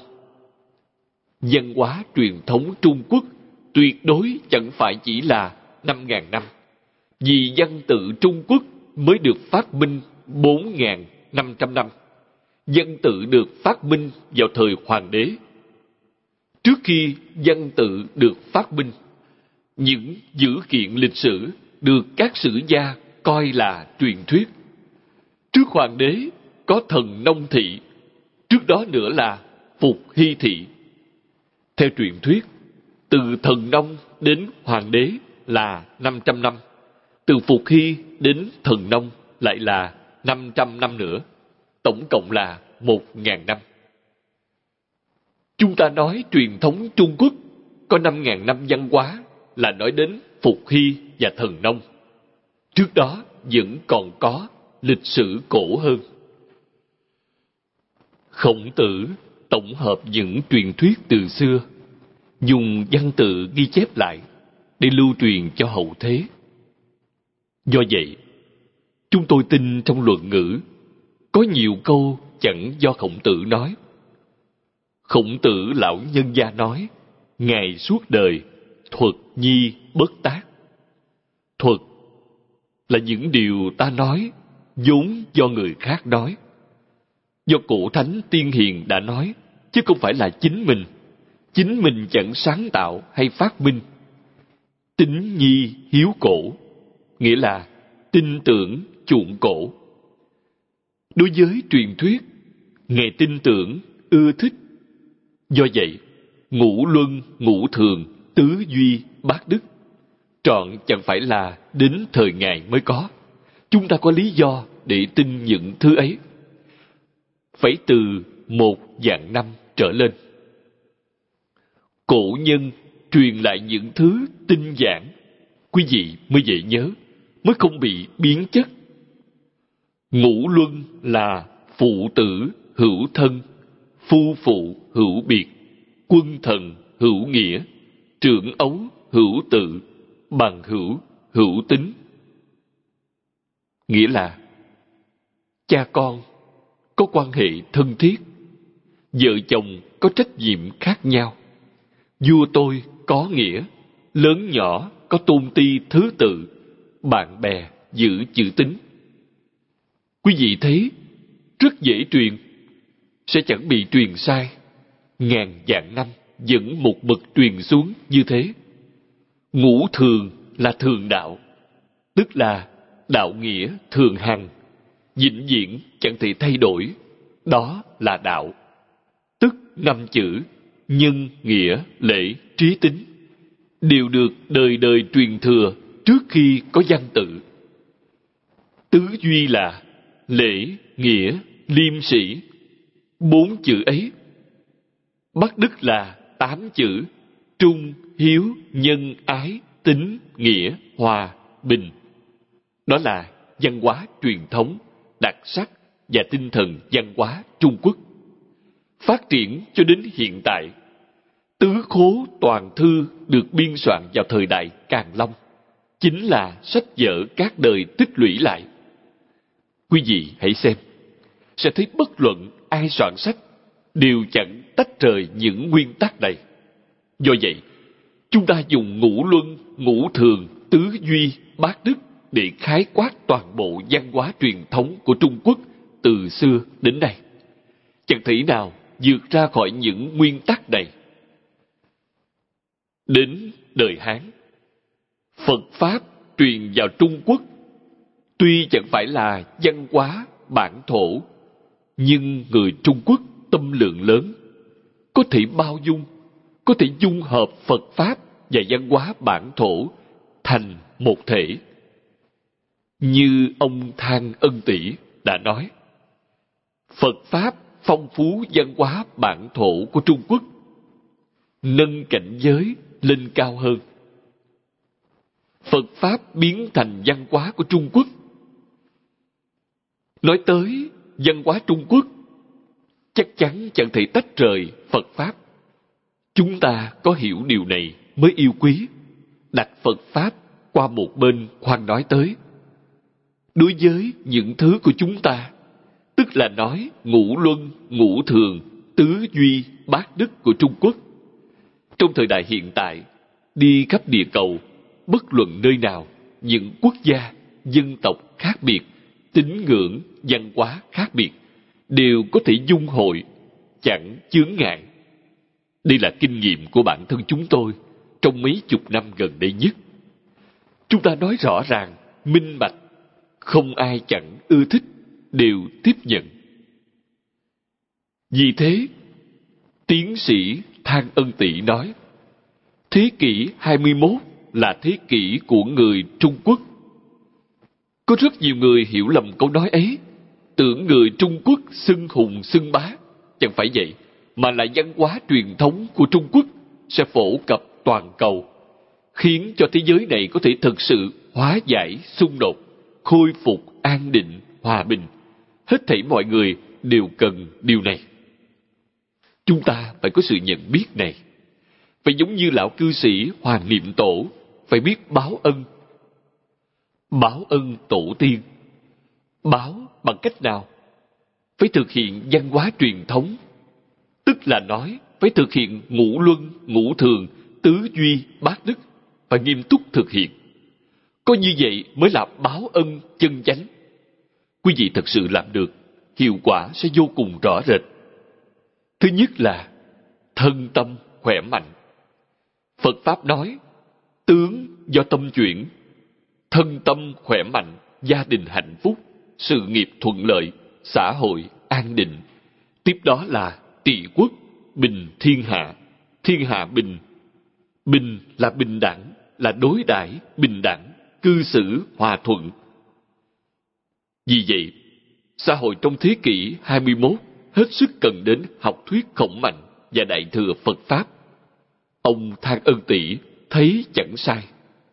Văn hóa truyền thống Trung Quốc tuyệt đối chẳng phải chỉ là năm ngàn năm. Vì văn tự Trung Quốc mới được phát minh bốn nghìn năm trăm năm. Văn tự được phát minh vào thời Hoàng đế. Trước khi văn tự được phát minh, những dữ kiện lịch sử được các sử gia coi là truyền thuyết. Trước Hoàng đế có Thần Nông Thị, trước đó nữa là Phục Hy Thị. Theo truyền thuyết, từ Thần Nông đến Hoàng đế là năm trăm năm, từ Phục Hy đến Thần Nông lại là năm trăm năm nữa, tổng cộng là một nghìn năm. Chúng ta nói truyền thống Trung Quốc có năm nghìn năm văn hóa là nói đến Phục Hy và Thần Nông. Trước đó vẫn còn có lịch sử cổ hơn. Khổng Tử tổng hợp những truyền thuyết từ xưa, dùng văn tự ghi chép lại để lưu truyền cho hậu thế. Do vậy, chúng tôi tin trong luận ngữ có nhiều câu chẳng do Khổng Tử nói. Khổng Tử lão nhân gia nói, Ngài suốt đời thuật nhi bất tác. Thuật là những điều ta nói vốn do người khác nói, do cổ thánh tiên hiền đã nói, chứ không phải là chính mình. Chính mình chẳng sáng tạo hay phát minh. Tín nhi hiếu cổ, nghĩa là tin tưởng chuộng cổ. Đối với truyền thuyết, Ngài tin tưởng, ưa thích. Do vậy, ngũ luân, ngũ thường, tứ duy, bát đức trọn chẳng phải là đến thời Ngài mới có. Chúng ta có lý do để tin những thứ ấy. Phải từ một vạn năm trở lên. Cổ nhân truyền lại những thứ tinh giản, quý vị mới dễ nhớ, mới không bị biến chất. Ngũ luân là phụ tử hữu thân, phu phụ hữu biệt, quân thần hữu nghĩa, trưởng ấu hữu tự, bằng hữu hữu tính. Nghĩa là cha con có quan hệ thân thiết, vợ chồng có trách nhiệm khác nhau, vua tôi có nghĩa, lớn nhỏ có tôn ti thứ tự, bạn bè giữ chữ tín. Quý vị thấy rất dễ truyền, sẽ chẳng bị truyền sai. Ngàn vạn năm vẫn một mực truyền xuống như thế. Ngũ thường là thường đạo, tức là đạo nghĩa thường hằng, vĩnh viễn chẳng thể thay đổi. Đó là đạo, tức năm chữ nhân, nghĩa, lễ, trí, tín đều được đời đời truyền thừa trước khi có văn tự. Tứ duy là lễ, nghĩa, liêm sĩ, bốn chữ ấy. Bát đức là tám chữ trung, hiếu, nhân, ái, tín, nghĩa, hòa, bình. Đó là văn hóa truyền thống, đặc sắc và tinh thần văn hóa Trung Quốc. Phát triển cho đến hiện tại, Tứ Khố Toàn Thư được biên soạn vào thời đại Càn Long, chính là sách vở các đời tích lũy lại. Quý vị hãy xem, sẽ thấy bất luận ai soạn sách đều chẳng tách rời những nguyên tắc này. Do vậy, chúng ta dùng ngũ luân, ngũ thường, tứ duy, bát đức để khái quát toàn bộ văn hóa truyền thống của Trung Quốc từ xưa đến nay. Chẳng thể nào vượt ra khỏi những nguyên tắc này. Đến đời Hán, Phật Pháp truyền vào Trung Quốc, tuy chẳng phải là văn hóa bản thổ, nhưng người Trung Quốc tâm lượng lớn, có thể bao dung, có thể dung hợp Phật Pháp và văn hóa bản thổ thành một thể. Như ông Thang Ân Tỷ đã nói, Phật Pháp phong phú văn hóa bản thổ của Trung Quốc, nâng cảnh giới lên cao hơn. Phật Pháp biến thành văn hóa của Trung Quốc. Nói tới văn hóa Trung Quốc, chắc chắn chẳng thể tách rời Phật Pháp. Chúng ta có hiểu điều này mới yêu quý, đặt Phật Pháp qua một bên khoan nói tới. Đối với những thứ của chúng ta, tức là nói ngũ luân, ngũ thường, tứ duy, bát đức của Trung Quốc, trong thời đại hiện tại, đi khắp địa cầu, bất luận nơi nào, những quốc gia, dân tộc khác biệt, tín ngưỡng, văn hóa khác biệt, đều có thể dung hội, chẳng chướng ngại. Đây là kinh nghiệm của bản thân chúng tôi trong mấy chục năm gần đây nhất. Chúng ta nói rõ ràng, minh bạch, không ai chẳng ưa thích, đều tiếp nhận. Vì thế, tiến sĩ Thang Ân Tỷ nói, thế kỷ hai mươi mốt là thế kỷ của người Trung Quốc. Có rất nhiều người hiểu lầm câu nói ấy, tưởng người Trung Quốc xưng hùng xưng bá. Chẳng phải vậy, mà là văn hóa truyền thống của Trung Quốc sẽ phổ cập toàn cầu, khiến cho thế giới này có thể thực sự hóa giải xung đột, khôi phục an định, hòa bình. Hết thảy mọi người đều cần điều này. Chúng ta phải có sự nhận biết này. Phải giống như lão cư sĩ Hoàng Niệm Tổ, phải biết báo ân. Báo ân tổ tiên. Báo bằng cách nào? Phải thực hiện văn hóa truyền thống, tức là nói phải thực hiện ngũ luân, ngũ thường, tứ duy, bát đức, phải nghiêm túc thực hiện. Có như vậy mới là báo ân chân chánh. Quý vị thật sự làm được, hiệu quả sẽ vô cùng rõ rệt. Thứ nhất là thân tâm khỏe mạnh. Phật Pháp nói, tướng do tâm chuyển, thân tâm khỏe mạnh, gia đình hạnh phúc, sự nghiệp thuận lợi, xã hội an định. Tiếp đó là trị quốc, bình thiên hạ, thiên hạ bình. Bình là bình đẳng, là đối đãi bình đẳng, cư xử hòa thuận. Vì vậy, xã hội trong thế kỷ hai mươi mốt hết sức cần đến học thuyết khổng mạnh và đại thừa Phật Pháp. Ông Thang Ân Tỉ thấy chẳng sai.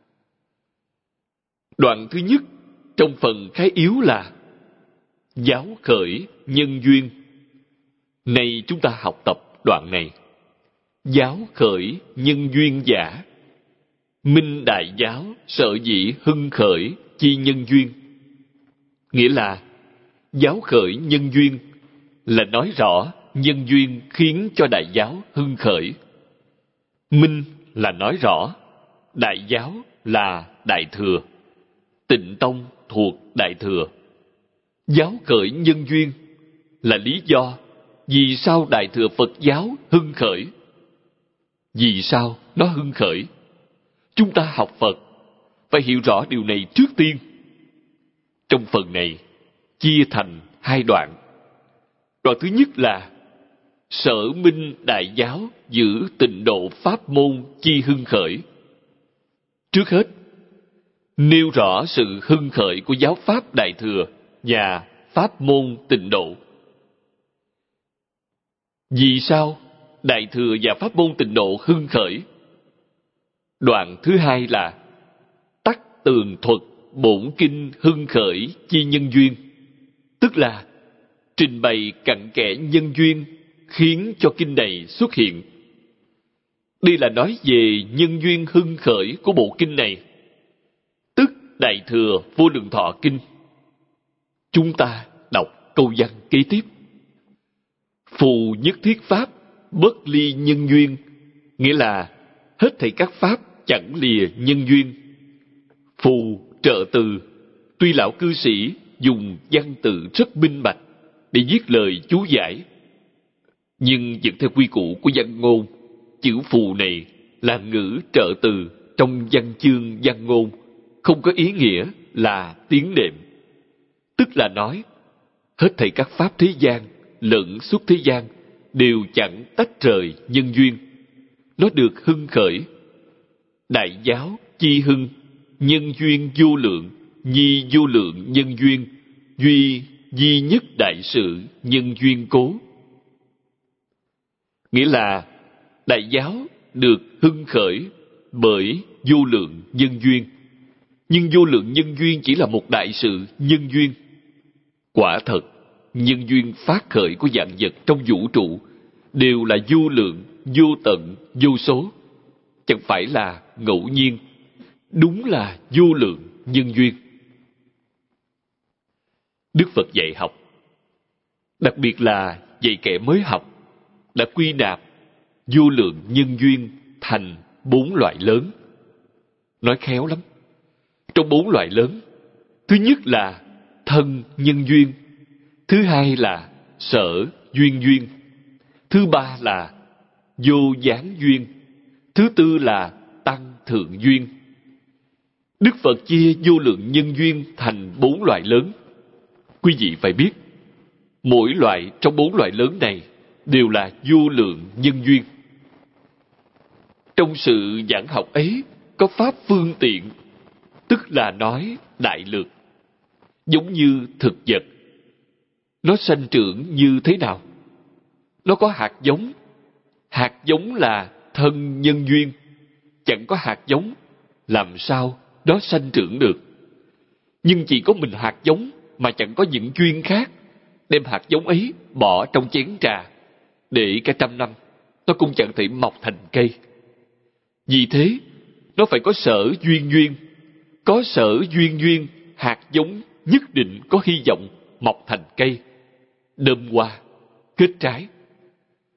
Đoạn thứ nhất trong phần khái yếu là giáo khởi nhân duyên. Nay chúng ta học tập đoạn này. Giáo khởi nhân duyên giả. Minh đại giáo sở dĩ hưng khởi chi nhân duyên. Nghĩa là giáo khởi nhân duyên là nói rõ nhân duyên khiến cho đại giáo hưng khởi. Minh là nói rõ đại giáo là đại thừa, Tịnh tông thuộc đại thừa. Giáo khởi nhân duyên là lý do vì sao đại thừa Phật giáo hưng khởi. Vì sao nó hưng khởi? Chúng ta học Phật phải hiểu rõ điều này trước tiên. Trong phần này chia thành hai đoạn. Đoạn thứ nhất là sở minh đại giáo giữ tịnh độ pháp môn chi hưng khởi. Trước hết, nêu rõ sự hưng khởi của giáo pháp đại thừa và pháp môn tịnh độ. Vì sao đại thừa và pháp môn tịnh độ hưng khởi? Đoạn thứ hai là tắc tường thuật bổn kinh hưng khởi chi nhân duyên, tức là trình bày cặn kẽ nhân duyên khiến cho kinh này xuất hiện. Đây là nói về nhân duyên hưng khởi của bộ kinh này, tức đại thừa vô lượng thọ kinh. Chúng ta đọc câu văn kế tiếp. Phù nhất thiết pháp bất ly nhân duyên, nghĩa là hết thảy các pháp chẳng lìa nhân duyên. Phù trợ từ, tuy lão cư sĩ dùng văn tự rất minh bạch để viết lời chú giải, nhưng vẫn theo quy củ của văn ngôn, chữ phù này là ngữ trợ từ trong văn chương văn ngôn, không có ý nghĩa là tiếng đệm. Tức là nói, hết thảy các pháp thế gian lẫn xuất thế gian đều chẳng tách rời nhân duyên. Nó được hưng khởi. Đại giáo chi hưng, nhân duyên vô lượng, nhi vô lượng nhân duyên, duy duy nhất đại sự nhân duyên cố. Nghĩa là đại giáo được hưng khởi bởi vô lượng nhân duyên. Nhưng vô lượng nhân duyên chỉ là một đại sự nhân duyên. Quả thật, nhân duyên phát khởi của vạn vật trong vũ trụ đều là vô lượng, vô tận, vô số. Chẳng phải là ngẫu nhiên, đúng là vô lượng nhân duyên. Đức Phật dạy học, đặc biệt là dạy kẻ mới học, đã quy nạp vô lượng nhân duyên thành bốn loại lớn. Nói khéo lắm. Trong bốn loại lớn, thứ nhất là thân nhân duyên, thứ hai là sở duyên duyên, thứ ba là vô gián duyên, thứ tư là tăng thượng duyên. Đức Phật chia vô lượng nhân duyên thành bốn loại lớn. Quý vị phải biết, mỗi loại trong bốn loại lớn này đều là vô lượng nhân duyên. Trong sự giảng học ấy có pháp phương tiện, tức là nói đại lược. Giống như thực vật, nó sanh trưởng như thế nào? Nó có hạt giống. Hạt giống là thân nhân duyên. Chẳng có hạt giống, làm sao nó sanh trưởng được? Nhưng chỉ có mình hạt giống mà chẳng có những duyên khác. Đem hạt giống ấy bỏ trong chén trà, để cả trăm năm, nó cũng chẳng thể mọc thành cây. Vì thế, nó phải có sở duyên duyên. Có sở duyên duyên, hạt giống nhất định có hy vọng mọc thành cây, đơm hoa, kết trái.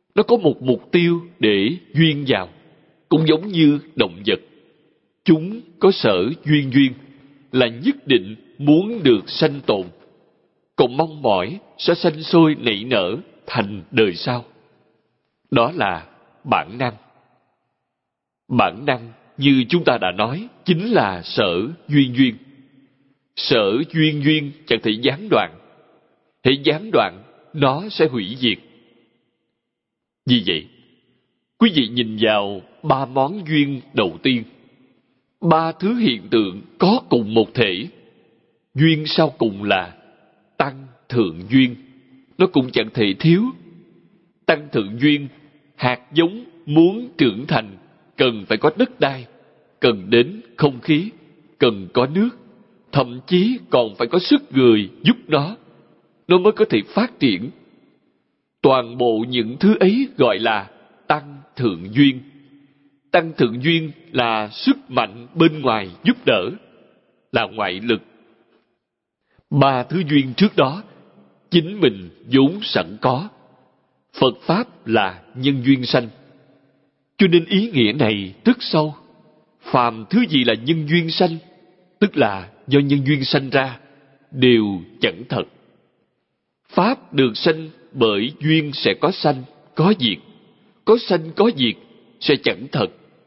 Nó có một mục tiêu để duyên vào, cũng giống như động vật. Chúng có sở duyên duyên là nhất định muốn được sanh tồn, còn mong mỏi sẽ sanh sôi nảy nở thành đời sau. Đó là bản năng. Bản năng như chúng ta đã nói chính là sở duyên duyên. Sở duyên duyên chẳng thể gián đoạn. Hễ gián đoạn, nó sẽ hủy diệt. Vì vậy, quý vị nhìn vào ba món duyên đầu tiên. Ba thứ hiện tượng có cùng một thể. Duyên sau cùng là tăng thượng duyên. Nó cũng chẳng thể thiếu. Tăng thượng duyên, hạt giống muốn trưởng thành cần phải có đất đai, cần đến không khí, cần có nước, thậm chí còn phải có sức người giúp nó, nó mới có thể phát triển. Toàn bộ những thứ ấy gọi là tăng thượng duyên. Tăng thượng duyên là sức mạnh bên ngoài giúp đỡ, là ngoại lực. Ba thứ duyên trước đó, chính mình vốn sẵn có. Phật Pháp là nhân duyên sanh. Cho nên ý nghĩa này rất sâu. Phàm thứ gì là nhân duyên sanh, tức là do nhân duyên sanh ra, đều chẳng thật. Pháp được sanh bởi duyên sẽ có sanh, có diệt. Có sanh có diệt sẽ chẳng thật.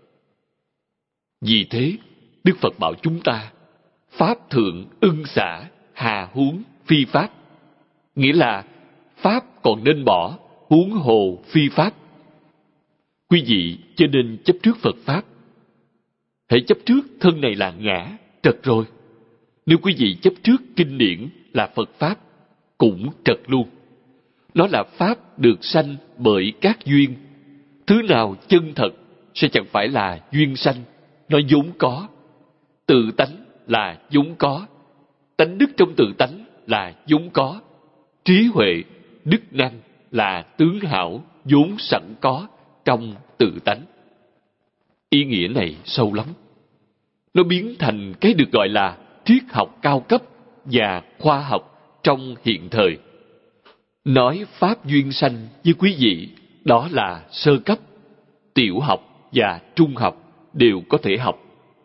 Vì thế, Đức Phật bảo chúng ta, Pháp thượng ưng xả, hà huống phi Pháp. Nghĩa là, Pháp còn nên bỏ, huống hồ phi Pháp. Quý vị cho nên chấp trước Phật Pháp. Hãy chấp trước thân này là ngã, trật rồi. Nếu quý vị chấp trước kinh điển là Phật Pháp, cũng trật luôn. Nó là Pháp được sanh bởi các duyên. Thứ nào chân thật sẽ chẳng phải là duyên sanh, nó vốn có. Tự tánh là vốn có. Tánh đức trong tự tánh là vốn có. Trí huệ, đức năng là tướng hảo vốn sẵn có trong tự tánh. Ý nghĩa này sâu lắm. Nó biến thành cái được gọi là triết học cao cấp và khoa học trong hiện thời. Nói Pháp duyên sanh với quý vị, đó là sơ cấp, tiểu học và trung học đều có thể học.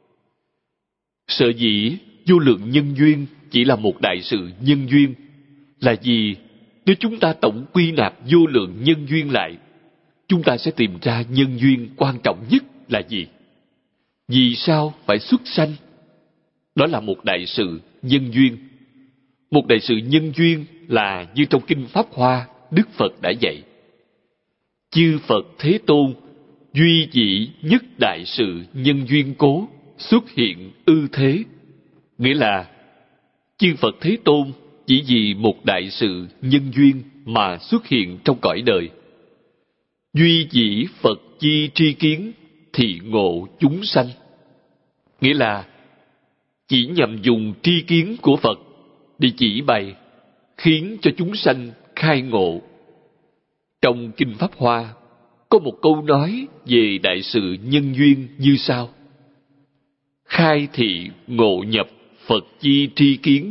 Sở dĩ vô lượng nhân duyên chỉ là một đại sự nhân duyên là vì nếu chúng ta tổng quy nạp vô lượng nhân duyên lại, chúng ta sẽ tìm ra nhân duyên quan trọng nhất là gì? Vì sao phải xuất sanh? Đó là một đại sự nhân duyên. Một đại sự nhân duyên là như trong Kinh Pháp Hoa, Đức Phật đã dạy. Chư Phật Thế Tôn, duy chỉ nhất đại sự nhân duyên cố, xuất hiện ư thế. Nghĩa là, chư Phật Thế Tôn chỉ vì một đại sự nhân duyên mà xuất hiện trong cõi đời. Duy chỉ Phật chi tri kiến, thị ngộ chúng sanh. Nghĩa là, chỉ nhằm dùng tri kiến của Phật để chỉ bày, khiến cho chúng sanh khai ngộ. Trong Kinh Pháp Hoa, có một câu nói về đại sự nhân duyên như sau. Khai thị ngộ nhập Phật chi tri kiến.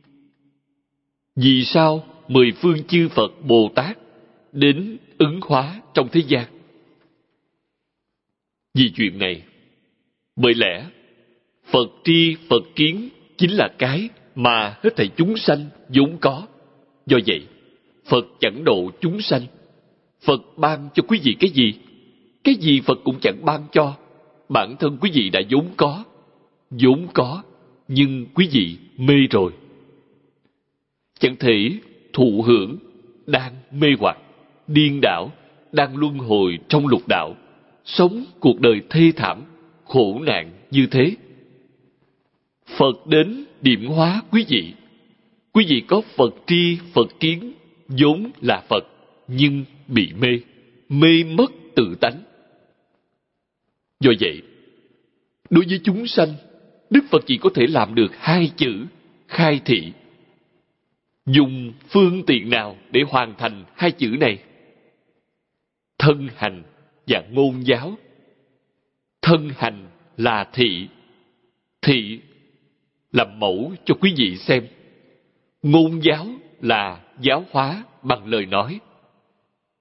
Vì sao mười phương chư Phật Bồ Tát đến ứng hóa trong thế gian? Vì chuyện này, bởi lẽ Phật tri Phật kiến chính là cái mà hết thảy chúng sanh vốn có. Do vậy, Phật chẳng độ chúng sanh. Phật ban cho quý vị cái gì? Cái gì Phật cũng chẳng ban cho. Bản thân quý vị đã vốn có. Vốn có, nhưng quý vị mê rồi. Chẳng thể thụ hưởng, đang mê hoặc, điên đảo, đang luân hồi trong lục đạo, sống cuộc đời thê thảm, khổ nạn như thế. Phật đến điểm hóa quý vị. Quý vị có Phật tri, Phật kiến, vốn là Phật, nhưng bị mê, mê mất tự tánh. Do vậy, đối với chúng sanh, Đức Phật chỉ có thể làm được hai chữ khai thị. Dùng phương tiện nào để hoàn thành hai chữ này? Thân hành và ngôn giáo. Thân hành là thị. Thị làm mẫu cho quý vị xem. Ngôn giáo là giáo hóa bằng lời nói.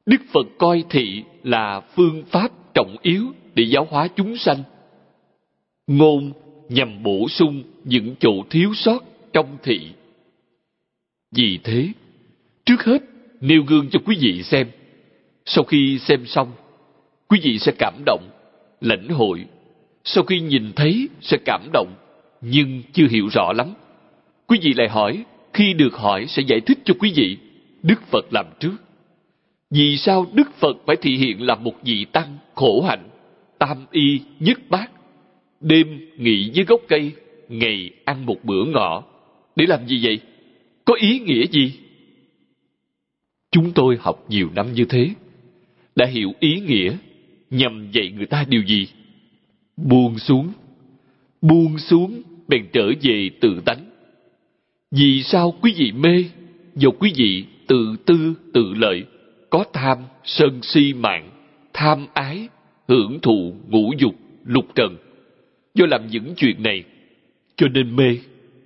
Đức Phật coi thị là phương pháp trọng yếu để giáo hóa chúng sanh. Ngôn nhằm bổ sung những chỗ thiếu sót trong thị. Vì thế, trước hết nêu gương cho quý vị xem. Sau khi xem xong, quý vị sẽ cảm động, lãnh hội. Sau khi nhìn thấy sẽ cảm động, nhưng chưa hiểu rõ lắm. Quý vị lại hỏi, khi được hỏi sẽ giải thích cho quý vị. Đức Phật làm trước. Vì sao Đức Phật phải thị hiện là một vị tăng khổ hạnh, tam y nhất bát, đêm nghỉ dưới gốc cây, ngày ăn một bữa ngọ? Để làm gì vậy? Có ý nghĩa gì? Chúng tôi học nhiều năm như thế, đã hiểu ý nghĩa nhằm dạy người ta điều gì? Buông xuống. Buông xuống bèn trở về tự tánh. Vì sao quý vị mê? Do quý vị tự tư tự lợi, có tham sân si mạng, tham ái, hưởng thụ ngũ dục lục trần. Do làm những chuyện này cho nên mê.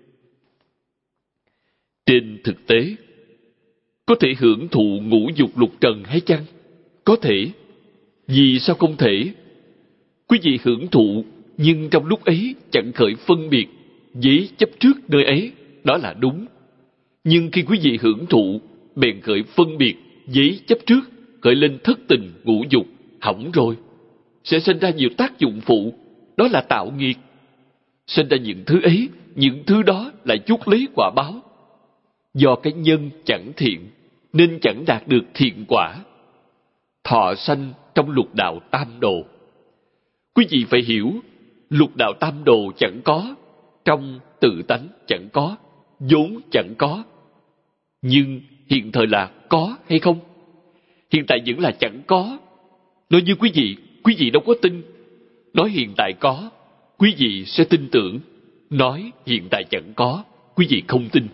Trên thực tế, có thể hưởng thụ ngũ dục lục trần hay chăng? Có thể. Vì sao không thể? Quý vị hưởng thụ, nhưng trong lúc ấy chẳng khởi phân biệt với chấp trước nơi ấy, đó là đúng. Nhưng khi quý vị hưởng thụ, bèn khởi phân biệt với chấp trước, khởi lên thất tình ngũ dục, hỏng rồi. Sẽ sinh ra nhiều tác dụng phụ, đó là tạo nghiệt. Sinh ra những thứ ấy, những thứ đó là chuốc lấy quả báo. Do cái nhân chẳng thiện, nên chẳng đạt được thiện quả. Thọ sanh trong lục đạo tam đồ. Quý vị phải hiểu, lục đạo tam đồ chẳng có, trong tự tánh chẳng có, vốn chẳng có. Nhưng hiện thời là có hay không? Hiện tại vẫn là chẳng có. Nói như quý vị, quý vị đâu có tin. Nói hiện tại có, quý vị sẽ tin tưởng. Nói hiện tại chẳng có, quý vị không tin.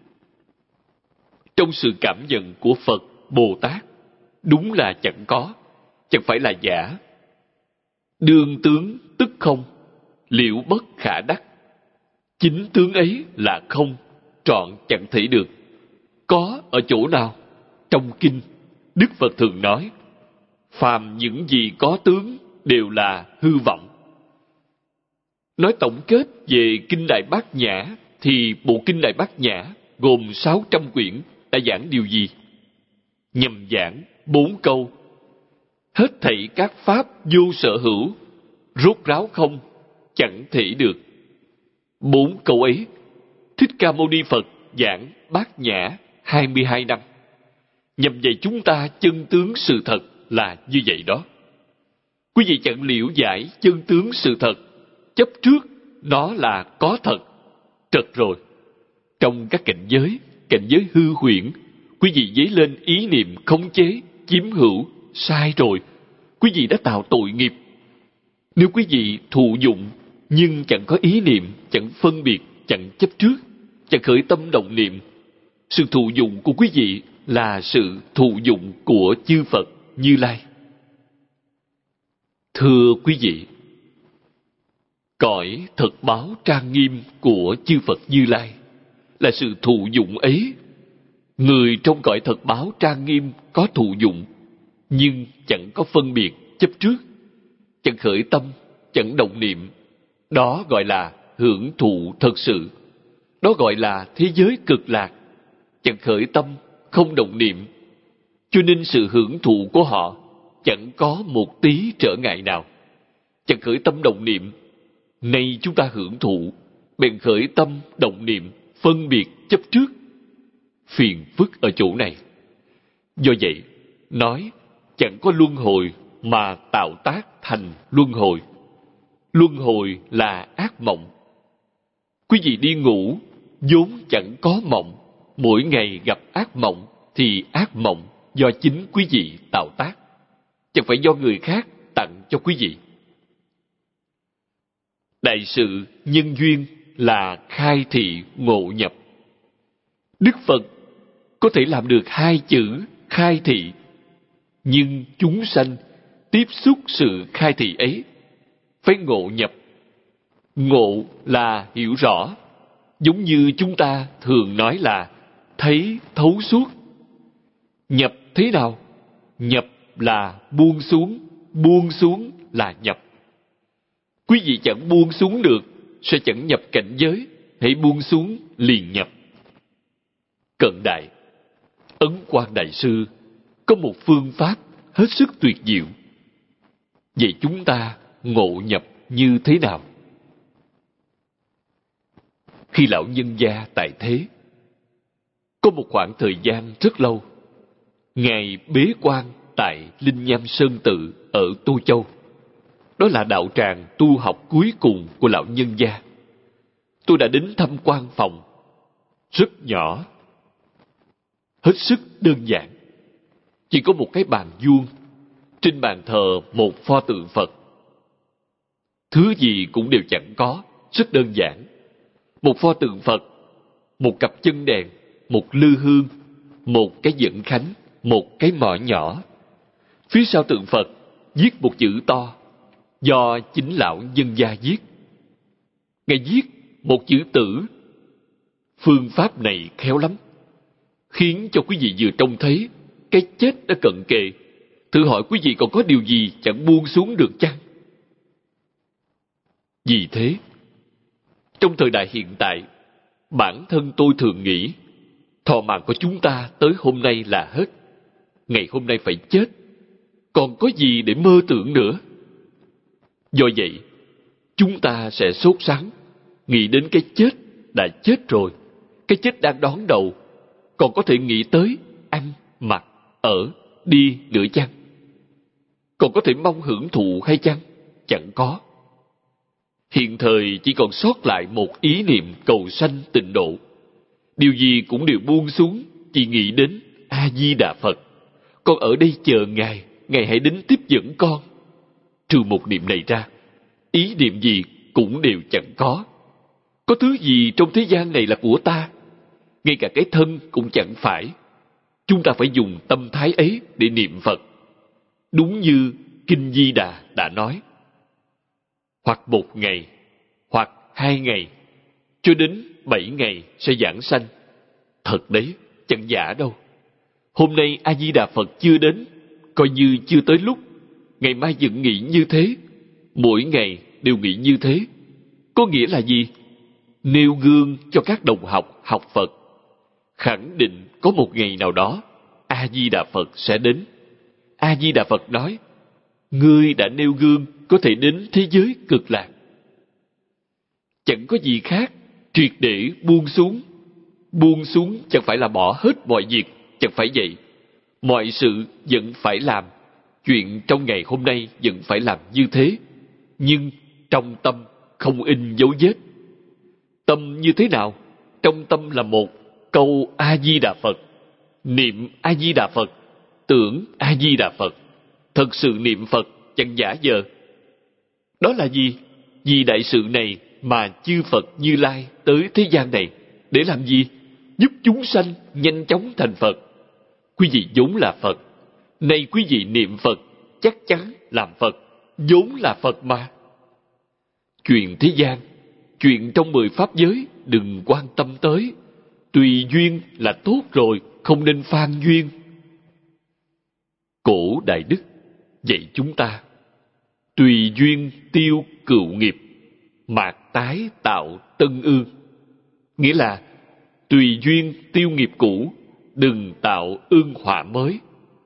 Trong sự cảm nhận của Phật, Bồ Tát, đúng là chẳng có, chẳng phải là giả. Đương tướng tức không, liễu bất khả đắc. Chính tướng ấy là không, trọn chẳng thể được. Có ở chỗ nào? Trong kinh, Đức Phật thường nói, phàm những gì có tướng đều là hư vọng. Nói tổng kết về Kinh Đại Bát Nhã, thì bộ Kinh Đại Bát Nhã gồm sáu trăm quyển đã giảng điều gì? Nhằm giảng bốn câu. Hết thảy các pháp vô sở hữu, rốt ráo không, chẳng thể được. Bốn câu ấy, Thích Ca Mâu Ni Phật giảng Bát Nhã hai mươi hai năm. Nhằm dạy chúng ta chân tướng sự thật là như vậy đó. Quý vị chẳng liễu giải chân tướng sự thật, chấp trước nó là có thật, trật rồi. Trong các cảnh giới, cảnh giới hư huyễn, quý vị dấy lên ý niệm khống chế, chiếm hữu, sai rồi. Quý vị đã tạo tội nghiệp. Nếu quý vị thụ dụng, nhưng chẳng có ý niệm, chẳng phân biệt, chẳng chấp trước, chẳng khởi tâm động niệm, sự thụ dụng của quý vị là sự thụ dụng của chư Phật Như Lai. Thưa quý vị, cõi thật báo trang nghiêm của chư Phật Như Lai là sự thụ dụng ấy. Người trong cõi thật báo trang nghiêm có thụ dụng, nhưng chẳng có phân biệt, chấp trước, chẳng khởi tâm, chẳng động niệm. Đó gọi là hưởng thụ thật sự. Đó gọi là thế giới cực lạc. Chẳng khởi tâm, không động niệm. Cho nên sự hưởng thụ của họ chẳng có một tí trở ngại nào. Chẳng khởi tâm động niệm. Nay chúng ta hưởng thụ, bèn khởi tâm động niệm, phân biệt, chấp trước. Phiền phức ở chỗ này. Do vậy, nói chẳng có luân hồi mà tạo tác thành luân hồi. Luân hồi là ác mộng. Quý vị đi ngủ, vốn chẳng có mộng. Mỗi ngày gặp ác mộng, thì ác mộng do chính quý vị tạo tác, chẳng phải do người khác tặng cho quý vị. Đại sự nhân duyên là khai thị ngộ nhập. Đức Phật có thể làm được hai chữ khai thị, nhưng chúng sanh tiếp xúc sự khai thị ấy phải ngộ nhập. Ngộ là hiểu rõ, giống như chúng ta thường nói là thấy thấu suốt. Nhập thế nào? Nhập là buông xuống, buông xuống là nhập. Quý vị chẳng buông xuống được, sẽ chẳng nhập cảnh giới, hãy buông xuống liền nhập. Cận đại, Ấn Quang Đại Sư có một phương pháp hết sức tuyệt diệu. Vậy chúng ta ngộ nhập như thế nào? Khi lão nhân gia tại thế, có một khoảng thời gian rất lâu, Ngài bế quan tại Linh Nham Sơn Tự ở Tô Châu. Đó là đạo tràng tu học cuối cùng của lão nhân gia. Tôi đã đến thăm quan phòng, rất nhỏ, hết sức đơn giản. Chỉ có một cái bàn vuông, trên bàn thờ một pho tượng Phật. Thứ gì cũng đều chẳng có, rất đơn giản. Một pho tượng Phật, một cặp chân đèn, một lư hương, một cái dẫn khánh, một cái mõ nhỏ. Phía sau tượng Phật viết một chữ to, do chính lão nhân gia viết. Ngài viết một chữ tử. Phương pháp này khéo lắm, khiến cho quý vị vừa trông thấy cái chết đã cận kề. Thử hỏi quý vị còn có điều gì chẳng buông xuống được chăng? Vì thế, trong thời đại hiện tại, bản thân tôi thường nghĩ, thọ mạng của chúng ta tới hôm nay là hết. Ngày hôm nay phải chết, còn có gì để mơ tưởng nữa? Do vậy, chúng ta sẽ sốt sắng, nghĩ đến cái chết đã chết rồi, cái chết đang đón đầu, còn có thể nghĩ tới ăn, mặc, ở, đi nữa chăng? Còn có thể mong hưởng thụ hay chăng? Chẳng có. Hiện thời chỉ còn sót lại một ý niệm cầu sanh tịnh độ. Điều gì cũng đều buông xuống, chỉ nghĩ đến A-di-đà Phật. Con ở đây chờ Ngài, Ngài hãy đến tiếp dẫn con. Trừ một niệm này ra, ý niệm gì cũng đều chẳng có. Có thứ gì trong thế gian này là của ta? Ngay cả cái thân cũng chẳng phải. Chúng ta phải dùng tâm thái ấy để niệm Phật. Đúng như Kinh Di Đà đã nói. Hoặc một ngày, hoặc hai ngày, cho đến bảy ngày sẽ giảng sanh. Thật đấy, chẳng giả đâu. Hôm nay A-di-đà Phật chưa đến, coi như chưa tới lúc. Ngày mai vẫn nghĩ như thế. Mỗi ngày đều nghĩ như thế. Có nghĩa là gì? Nêu gương cho các đồng học học Phật. Khẳng định có một ngày nào đó, A-di-đà Phật sẽ đến. A-di-đà Phật nói, ngươi đã nêu gương có thể đến thế giới cực lạc. Chẳng có gì khác, triệt để buông xuống. Buông xuống chẳng phải là bỏ hết mọi việc, chẳng phải vậy. Mọi sự vẫn phải làm, chuyện trong ngày hôm nay vẫn phải làm như thế. Nhưng trong tâm không in dấu vết. Tâm như thế nào? Trong tâm là một câu A-di-đà Phật, niệm A-di-đà Phật, tưởng A-di-đà Phật, thật sự niệm Phật chẳng giả vờ. Đó là gì? Vì đại sự này mà chư Phật Như Lai tới thế gian này để làm gì? Giúp chúng sanh nhanh chóng thành Phật. Quý vị vốn là Phật, nay quý vị niệm Phật chắc chắn làm Phật, vốn là Phật mà. Chuyện thế gian, chuyện trong mười pháp giới đừng quan tâm tới. Tùy duyên là tốt rồi, không nên phan duyên. Cổ Đại Đức dạy chúng ta, tùy duyên tiêu cựu nghiệp, mạt tái tạo tân ương. Nghĩa là tùy duyên tiêu nghiệp cũ, đừng tạo ương họa mới.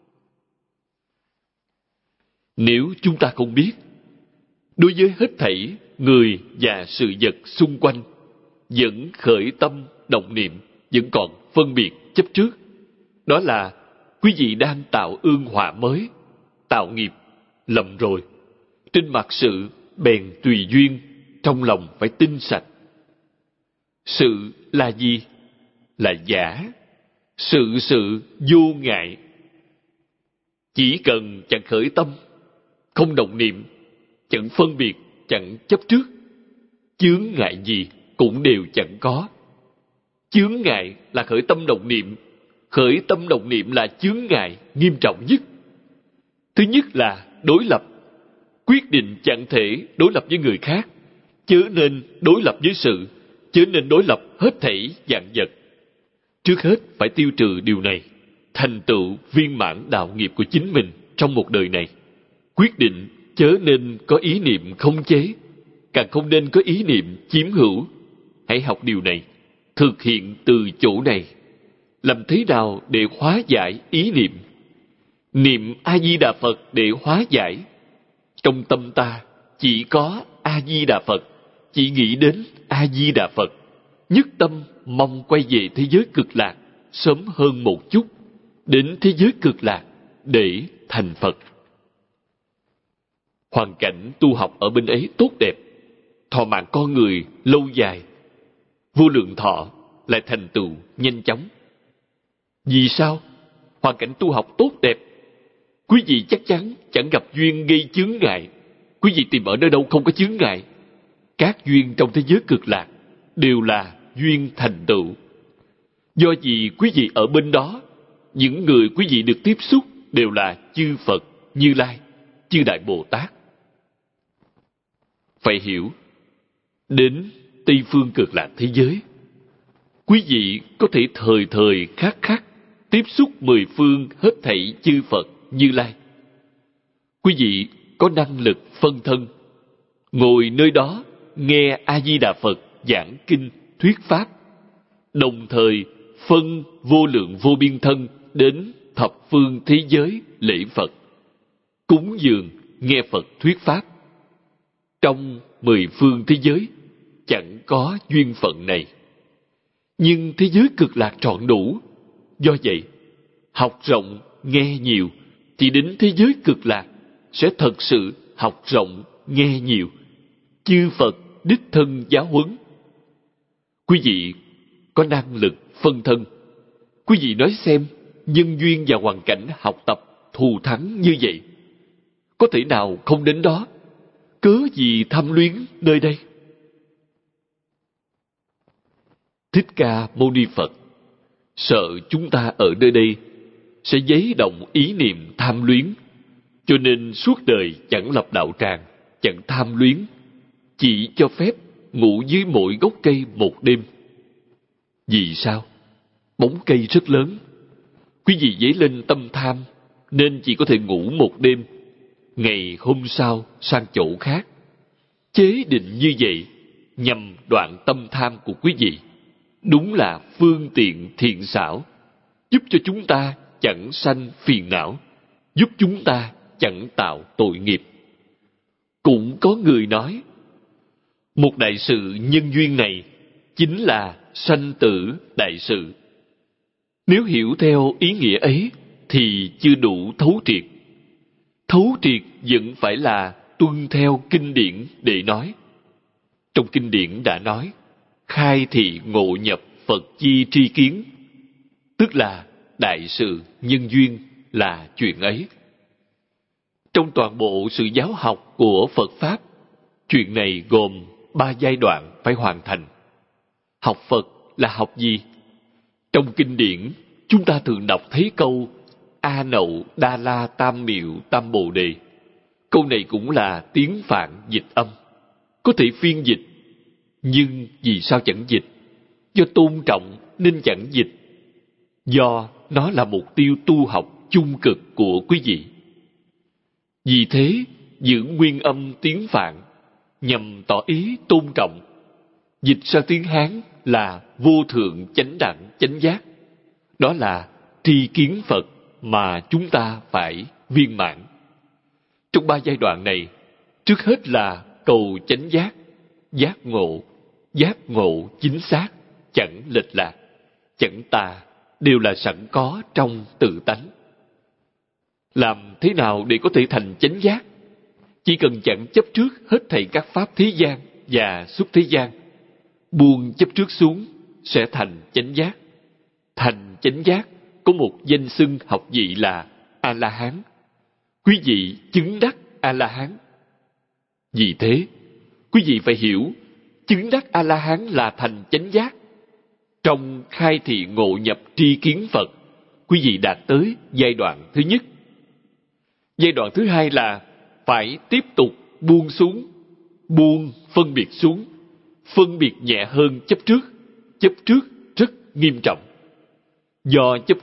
Nếu chúng ta không biết, đối với hết thảy người và sự vật xung quanh vẫn khởi tâm động niệm, vẫn còn phân biệt chấp trước, đó là quý vị đang tạo ương họa mới, tạo nghiệp, lầm rồi. Trên mặt sự bèn tùy duyên, trong lòng phải tinh sạch. Sự là gì? Là giả. Sự sự vô ngại. Chỉ cần chẳng khởi tâm, không động niệm, chẳng phân biệt, chẳng chấp trước, chướng ngại gì cũng đều chẳng có. Chướng ngại là khởi tâm động niệm. Khởi tâm động niệm là chướng ngại nghiêm trọng nhất. Thứ nhất là đối lập. Quyết định chẳng thể đối lập với người khác, chớ nên đối lập với sự, chớ nên đối lập hết thảy vạn vật. Trước hết phải tiêu trừ điều này. thành tựu viên mãn đạo nghiệp của chính mình trong một đời này. Quyết định chớ nên có ý niệm khống chế, càng không nên có ý niệm chiếm hữu. Hãy học điều này, thực hiện từ chỗ này. Làm thế nào để hóa giải ý niệm? Niệm A-di-đà Phật để hóa giải. Trong tâm ta chỉ có A-di-đà Phật, chỉ nghĩ đến A-di-đà Phật, nhất tâm mong quay về thế giới cực lạc sớm hơn một chút, đến thế giới cực lạc để thành Phật. Hoàn cảnh tu học ở bên ấy tốt đẹp, thọ mạng con người lâu dài, vô lượng thọ lại thành tựu nhanh chóng. Vì sao? Hoàn cảnh tu học tốt đẹp, quý vị chắc chắn chẳng gặp duyên gây chướng ngại. Quý vị tìm ở nơi đâu không có chướng ngại. Các duyên trong thế giới cực lạc đều là duyên thành tựu. Do vì quý vị ở bên đó, những người quý vị được tiếp xúc đều là chư Phật, Như Lai, chư Đại Bồ Tát. Phải hiểu, đến Tây Phương cực lạc thế giới, quý vị có thể thời thời khắc khắc tiếp xúc mười phương hết thảy chư Phật, Như Lai. Quý vị có năng lực phân thân, ngồi nơi đó nghe A-di-đà Phật giảng kinh thuyết pháp, đồng thời phân vô lượng vô biên thân đến thập phương thế giới lễ Phật, cúng dường nghe Phật thuyết pháp. Trong mười phương thế giới chẳng có duyên phận này, nhưng thế giới cực lạc trọn đủ. Do vậy, học rộng nghe nhiều thì đến thế giới cực lạc sẽ thật sự học rộng nghe nhiều. Chư Phật đích thân giáo huấn. Quý vị có năng lực phân thân. Quý vị nói xem, nhân duyên và hoàn cảnh học tập thù thắng như vậy, có thể nào không đến đó? Cớ gì tham luyến nơi đây? Thích Ca Mâu Ni Phật sợ chúng ta ở nơi đây sẽ giấy động ý niệm tham luyến, cho nên suốt đời chẳng lập đạo tràng, chẳng tham luyến, chỉ cho phép ngủ dưới mỗi gốc cây một đêm. Vì sao? Bóng cây rất lớn, quý vị dấy lên tâm tham nên chỉ có thể ngủ một đêm, ngày hôm sau sang chỗ khác. Chế định như vậy nhằm đoạn tâm tham của quý vị, đúng là phương tiện thiện xảo, giúp cho chúng ta chẳng sanh phiền não, giúp chúng ta chẳng tạo tội nghiệp. Cũng có người nói, một đại sự nhân duyên này chính là sanh tử đại sự. Nếu hiểu theo ý nghĩa ấy thì chưa đủ thấu triệt. Thấu triệt vẫn phải là tuân theo kinh điển để nói. Trong kinh điển đã nói, khai thị ngộ nhập Phật chi tri kiến, tức là đại sự nhân duyên là chuyện ấy. Trong toàn bộ sự giáo học của Phật Pháp, chuyện này gồm ba giai đoạn phải hoàn thành. Học Phật là học gì? Trong kinh điển, chúng ta thường đọc thấy câu A Nậu Đa La Tam Miệu Tam Bồ Đề. Câu này cũng là tiếng Phạn dịch âm, có thể phiên dịch, nhưng vì sao chẳng dịch? Do tôn trọng nên chẳng dịch. Do nó là mục tiêu tu học chung cực của quý vị. Vì thế, giữ nguyên âm tiếng Phạn nhằm tỏ ý tôn trọng. Dịch sang tiếng Hán là vô thượng chánh đẳng chánh giác. Đó là tri kiến Phật mà chúng ta phải viên mãn. Trong ba giai đoạn này, trước hết là cầu chánh giác, giác ngộ, giác ngộ chính xác, chẳng lệch lạc, chẳng tà, đều là sẵn có trong tự tánh. Làm thế nào để có thể thành chánh giác? Chỉ cần chẳng chấp trước hết thảy các pháp thế gian và xuất thế gian, buông chấp trước xuống sẽ thành chánh giác. Thành chánh giác có một danh xưng học vị là A-la-hán. Quý vị chứng đắc A-la-hán. Vì thế, quý vị phải hiểu, chứng đắc A-la-hán là thành chánh giác. Trong khai thị ngộ nhập tri kiến Phật, quý vị đạt tới giai đoạn thứ nhất. Giai đoạn thứ hai là phải tiếp tục buông xuống, buông phân biệt xuống. Phân biệt nhẹ hơn chấp trước. Chấp trước rất nghiêm trọng. Do chấp trước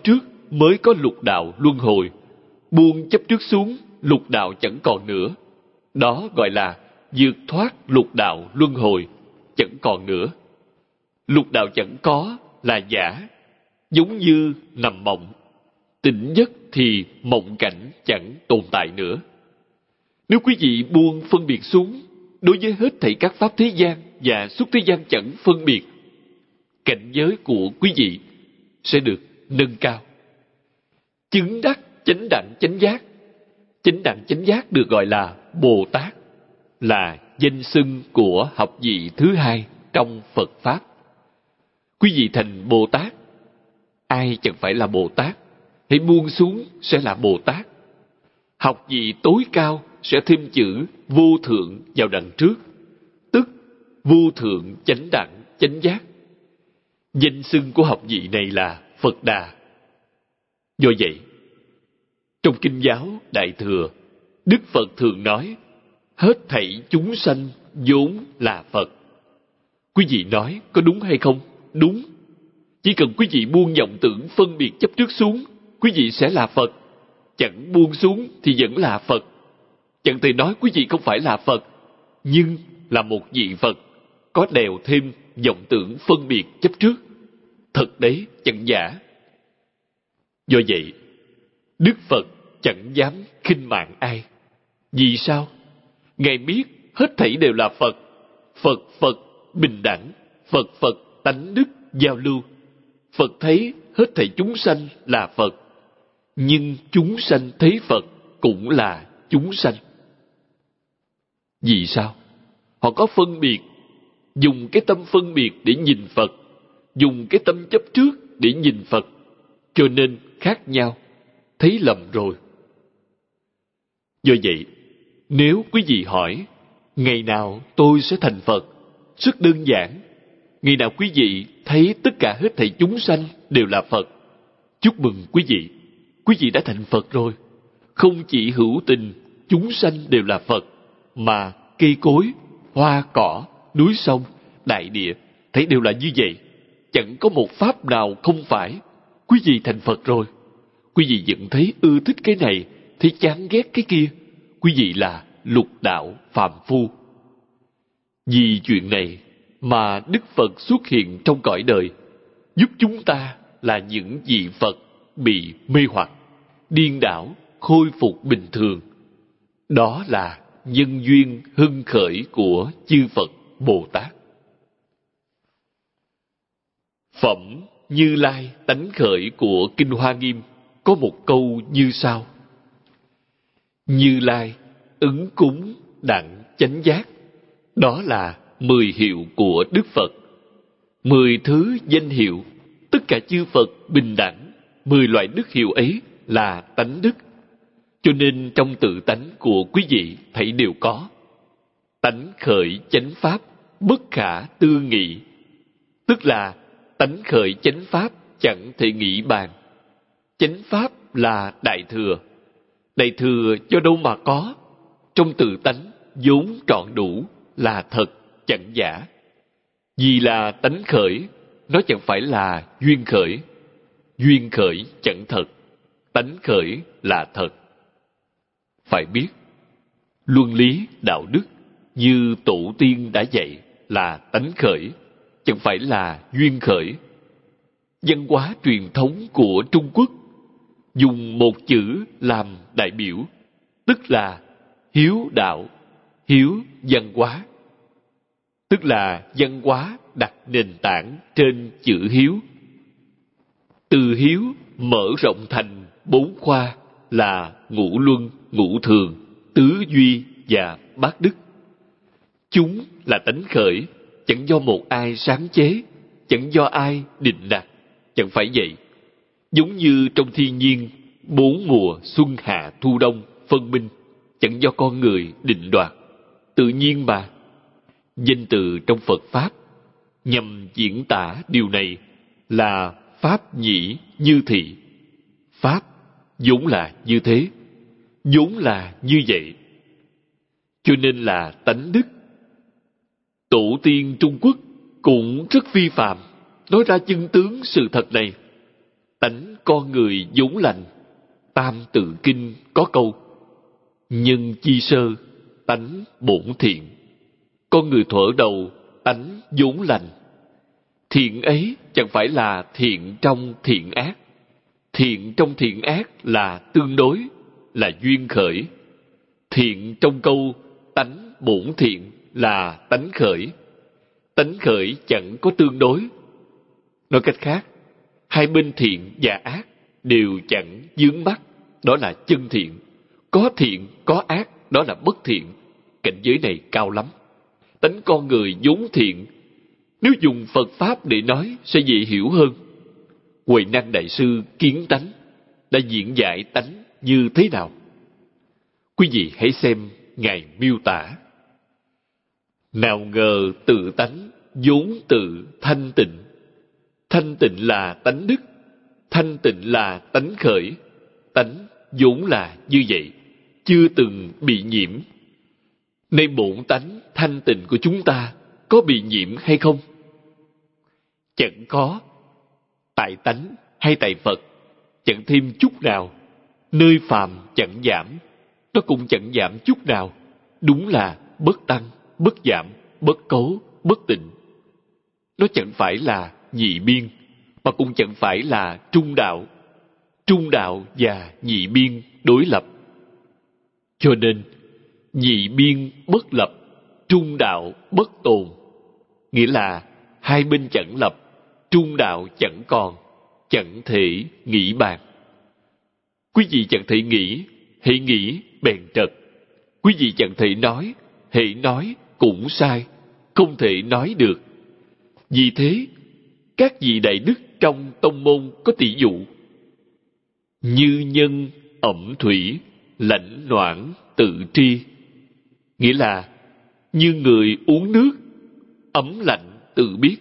mới có lục đạo luân hồi. Buông chấp trước xuống, lục đạo chẳng còn nữa. Đó gọi là vượt thoát lục đạo luân hồi, chẳng còn nữa. Lục đạo chẳng có là giả, giống như nằm mộng. Tỉnh giấc thì mộng cảnh chẳng tồn tại nữa. Nếu quý vị buông phân biệt xuống, đối với hết thảy các pháp thế gian và xuất thế gian chẳng phân biệt, cảnh giới của quý vị sẽ được nâng cao. Chứng đắc chánh đẳng chánh giác. Chánh đẳng chánh giác được gọi là Bồ Tát, là danh xưng của học vị thứ hai trong Phật Pháp. Quý vị thành Bồ Tát, ai chẳng phải là Bồ Tát, hãy buông xuống sẽ là Bồ Tát. Học vị tối cao sẽ thêm chữ vô thượng vào đằng trước, tức vô thượng chánh đẳng chánh giác. Danh xưng của học vị này là Phật Đà. Do vậy, trong Kinh giáo Đại Thừa, Đức Phật thường nói, hết thảy chúng sanh vốn là Phật. Quý vị nói có đúng hay không? Đúng. Chỉ cần quý vị buông vọng tưởng phân biệt chấp trước xuống, quý vị sẽ là Phật. Chẳng buông xuống thì vẫn là Phật. Chẳng thể nói quý vị không phải là Phật, nhưng là một vị Phật, có đèo thêm vọng tưởng phân biệt chấp trước. Thật đấy, chẳng giả. Do vậy, Đức Phật chẳng dám khinh mạng ai. Vì sao? Ngài biết hết thảy đều là Phật. Phật Phật bình đẳng, Phật Phật tánh đức giao lưu. Phật thấy hết thảy chúng sanh là Phật, nhưng chúng sanh thấy Phật cũng là chúng sanh. Vì sao? Họ có phân biệt, dùng cái tâm phân biệt để nhìn Phật, dùng cái tâm chấp trước để nhìn Phật, cho nên khác nhau, thấy lầm rồi. Do vậy, nếu quý vị hỏi, ngày nào tôi sẽ thành Phật? Rất đơn giản. Ngày nào quý vị thấy tất cả hết thảy chúng sanh đều là Phật, chúc mừng quý vị, quý vị đã thành Phật rồi. Không chỉ hữu tình, chúng sanh đều là Phật, mà cây cối, hoa cỏ, núi sông, đại địa, thấy đều là như vậy. Chẳng có một pháp nào không phải. Quý vị thành Phật rồi. Quý vị vẫn thấy ưa thích cái này, thấy chán ghét cái kia. Quý vị là lục đạo phàm phu. Vì chuyện này mà Đức Phật xuất hiện trong cõi đời, giúp chúng ta là những vị Phật bị mê hoặc, điên đảo, khôi phục bình thường. Đó là nhân duyên hưng khởi của chư Phật Bồ Tát. Phẩm Như Lai tánh khởi của Kinh Hoa Nghiêm có một câu như sau: Như Lai ứng cúng đặng chánh giác. Đó là mười hiệu của Đức Phật. Mười thứ danh hiệu, tất cả chư Phật bình đẳng. Mười loại đức hiệu ấy là tánh đức. Cho nên trong tự tánh của quý vị thảy đều có. Tánh khởi chánh pháp, bất khả tư nghị. Tức là tánh khởi chánh pháp chẳng thể nghĩ bàn. Chánh pháp là đại thừa. Đại thừa do đâu mà có? Trong tự tánh vốn trọn đủ, là thật, chẳng giả. Vì là tánh khởi, nó chẳng phải là duyên khởi. Duyên khởi chẳng thật, tánh khởi là thật. Phải biết, luân lý đạo đức như tổ tiên đã dạy là tánh khởi, chẳng phải là duyên khởi. Văn hóa truyền thống của Trung Quốc dùng một chữ làm đại biểu, tức là hiếu đạo, hiếu văn hóa. Tức là văn hóa đặt nền tảng trên chữ hiếu. Từ hiếu mở rộng thành bốn khoa là ngũ luân, ngũ thường, tứ duy và bát đức. Chúng là tánh khởi, chẳng do một ai sáng chế, chẳng do ai định đặt, chẳng phải vậy. Giống như trong thiên nhiên, bốn mùa xuân hạ thu đông phân minh, chẳng do con người định đoạt, tự nhiên mà. Danh từ trong Phật Pháp nhằm diễn tả điều này là Pháp nhĩ như thị. Pháp vốn là như thế, vốn là như vậy. Cho nên là tánh đức. Tổ tiên Trung Quốc cũng rất phi phàm, nói ra chân tướng sự thật này. tánh con người vốn lành. Tam Tự Kinh có câu: nhân chi sơ, tánh bổn thiện. Con người thuở đầu, tánh vốn lành. Thiện ấy chẳng phải là thiện trong thiện ác. Thiện trong thiện ác là tương đối, là duyên khởi. Thiện trong câu tánh bổn thiện là tánh khởi. Tánh khởi chẳng có tương đối. Nói cách khác, hai bên thiện và ác đều chẳng vướng mắc, đó là chân thiện. Có thiện, có ác, đó là bất thiện. Cảnh giới này cao lắm. Tánh con người vốn thiện, nếu dùng Phật Pháp để nói sẽ dễ hiểu hơn. Huệ Năng Đại Sư Kiến Tánh đã diễn giải tánh như thế nào? Quý vị hãy xem Ngài miêu tả. Nào ngờ tự tánh vốn tự thanh tịnh. Thanh tịnh là tánh đức, thanh tịnh là tánh khởi. Tánh vốn là như vậy, chưa từng bị nhiễm. Nay bổn tánh thanh tịnh của chúng ta có bị nhiễm hay không? Chẳng có. Tại tánh hay tại Phật chẳng thêm chút nào. Nơi phàm chẳng giảm, nó cũng chẳng giảm chút nào. Đúng là bất tăng, bất giảm, bất cấu, bất tịnh. Nó chẳng phải là nhị biên, mà cũng chẳng phải là trung đạo. Trung đạo và nhị biên đối lập. Cho nên, nhị biên bất lập, trung đạo bất tồn. Nghĩa là hai bên chẳng lập, trung đạo chẳng còn, chẳng thể nghĩ bàn. Quý vị chẳng thể nghĩ, hễ nghĩ bèn trật. Quý vị chẳng thể nói, hễ nói cũng sai, không thể nói được. Vì thế, các vị đại đức trong tông môn có tỷ dụ: như nhân ẩm thủy, lãnh noãn tự tri. Nghĩa là như người uống nước, ấm lạnh tự biết.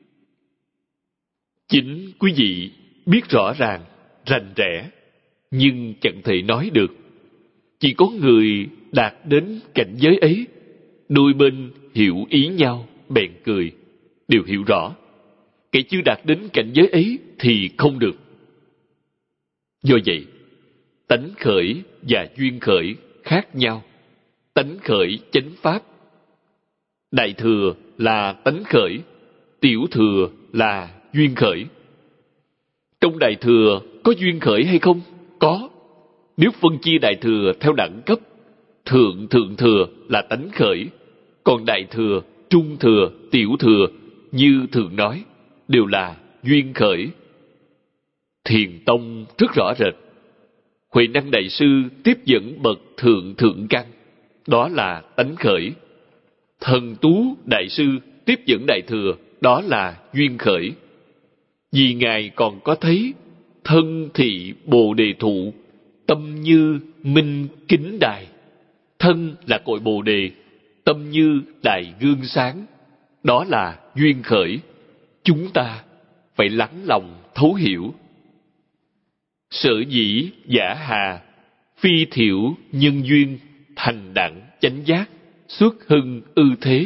Chính quý vị biết rõ ràng, rành rẽ, nhưng chẳng thể nói được. Chỉ có người đạt đến cảnh giới ấy, đôi bên hiểu ý nhau, bèn cười, đều hiểu rõ. Kẻ chưa đạt đến cảnh giới ấy thì không được. Do vậy, tánh khởi và duyên khởi khác nhau. Tánh khởi chánh pháp, đại thừa là tánh khởi, tiểu thừa là duyên khởi. Trong đại thừa có duyên khởi hay không? Có. Nếu phân chia đại thừa theo đẳng cấp, thượng thượng thừa là tánh khởi, còn đại thừa, trung thừa, tiểu thừa như thường nói đều là duyên khởi. Thiền tông rất rõ rệt. Huệ Năng Đại Sư tiếp dẫn bậc thượng thượng căn, đó là tánh khởi. Thần Tú Đại Sư tiếp dẫn đại thừa, đó là duyên khởi. Vì Ngài còn có thấy thân thị bồ đề thụ, tâm như minh kính đài. Thân là cội bồ đề, tâm như đài gương sáng, đó là duyên khởi. Chúng ta phải lắng lòng thấu hiểu. Sở dĩ giả hà, phi thiểu nhân duyên, thành đẳng chánh giác, xuất hưng ư thế.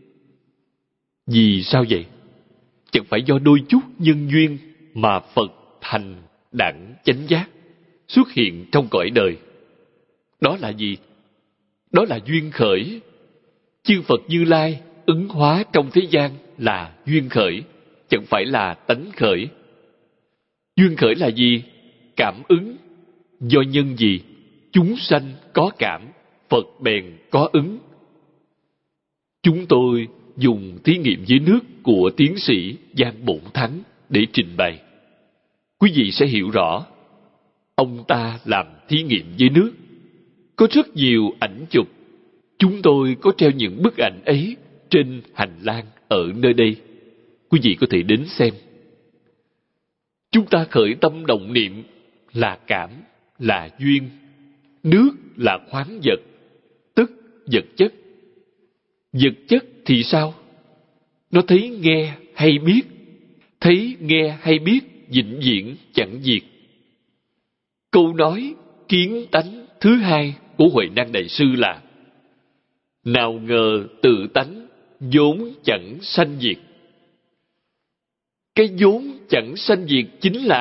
Vì sao vậy? Chẳng phải do đôi chút nhân duyên mà Phật thành đẳng chánh giác, xuất hiện trong cõi đời. Đó là gì? Đó là duyên khởi. Chư Phật Như Lai ứng hóa trong thế gian là duyên khởi, chẳng phải là tánh khởi. Duyên khởi là gì? Cảm ứng. Do nhân gì? Chúng sanh có cảm, Phật bèn có ứng. Chúng tôi dùng thí nghiệm dưới nước của tiến sĩ Giang Bổn Thắng để trình bày. Quý vị sẽ hiểu rõ. Ông ta làm thí nghiệm dưới nước. Có rất nhiều ảnh chụp. Chúng tôi có treo những bức ảnh ấy trên hành lang ở nơi đây. Quý vị có thể đến xem. Chúng ta khởi tâm động niệm là cảm, là duyên. Nước là khoáng vật, tức vật chất. Vật chất thì sao? Nó thấy nghe hay biết. Thấy nghe hay biết vĩnh viễn chẳng diệt. Câu nói kiến tánh thứ hai của Huệ Năng Đại Sư là: nào ngờ tự tánh vốn chẳng sanh diệt. Cái vốn chẳng sanh diệt chính là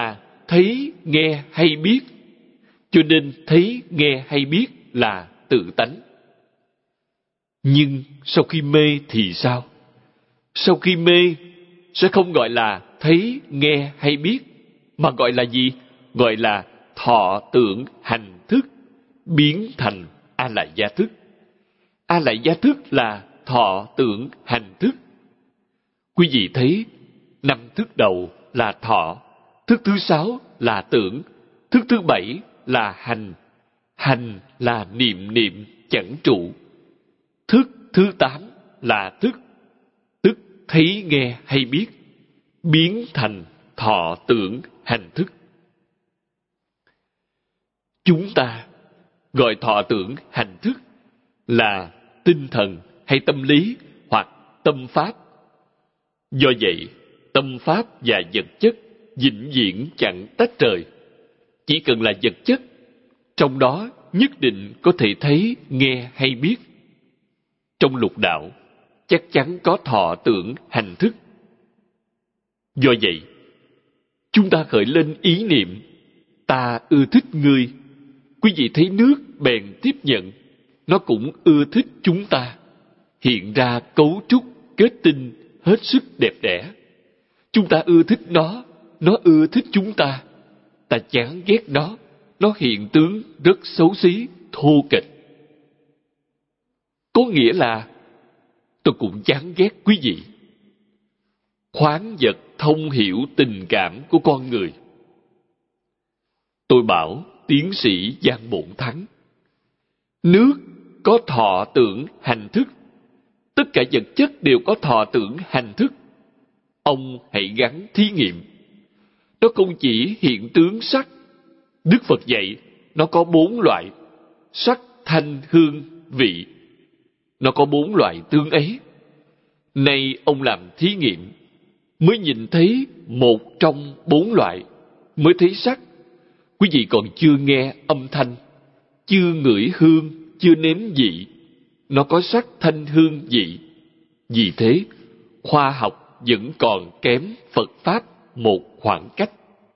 thấy, nghe hay biết, cho nên thấy, nghe hay biết là tự tánh. Nhưng sau khi mê thì sao? Sau khi mê sẽ không gọi là thấy, nghe hay biết, mà gọi là gì? Gọi là thọ tưởng hành thức biến thành a lại gia thức. A lại gia thức là thọ tưởng hành thức. Quý vị thấy năm thức đầu là thọ, thức thứ sáu là tưởng, thức thứ bảy là hành, hành là niệm niệm chẳng trụ, thức thứ tám là thức, tức thấy nghe hay biết, biến thành thọ tưởng hành thức. Chúng ta gọi thọ tưởng hành thức là tinh thần hay tâm lý hoặc tâm pháp. Do vậy, tâm pháp và vật chất vĩnh viễn chẳng tách rời. Chỉ cần là vật chất, trong đó nhất định có thể thấy, nghe hay biết. Trong lục đạo, chắc chắn có thọ tưởng hành thức. Do vậy, chúng ta khởi lên ý niệm, ta ưa thích ngươi. Quý vị thấy nước bèn tiếp nhận, nó cũng ưa thích chúng ta. Hiện ra cấu trúc, kết tinh hết sức đẹp đẽ. Chúng ta ưa thích nó, nó ưa thích chúng ta. Ta chán ghét nó, nó hiện tướng rất xấu xí, thô kệch. Có nghĩa là tôi cũng chán ghét quý vị. Khoáng vật thông hiểu tình cảm của con người. Tôi bảo tiến sĩ Giang Bổn Thắng, nước có thọ tưởng hành thức, tất cả vật chất đều có thọ tưởng hành thức. Ông hãy gắn thí nghiệm. Nó không chỉ hiện tướng sắc. Đức Phật dạy nó có bốn loại: sắc, thanh, hương, vị. Nó có bốn loại tướng ấy. Nay ông làm thí nghiệm, mới nhìn thấy một trong bốn loại, mới thấy sắc. Quý vị còn chưa nghe âm thanh, chưa ngửi hương, chưa nếm vị. Nó có sắc, thanh, hương, vị. Vì thế, khoa học vẫn còn kém Phật Pháp một khoảng cách.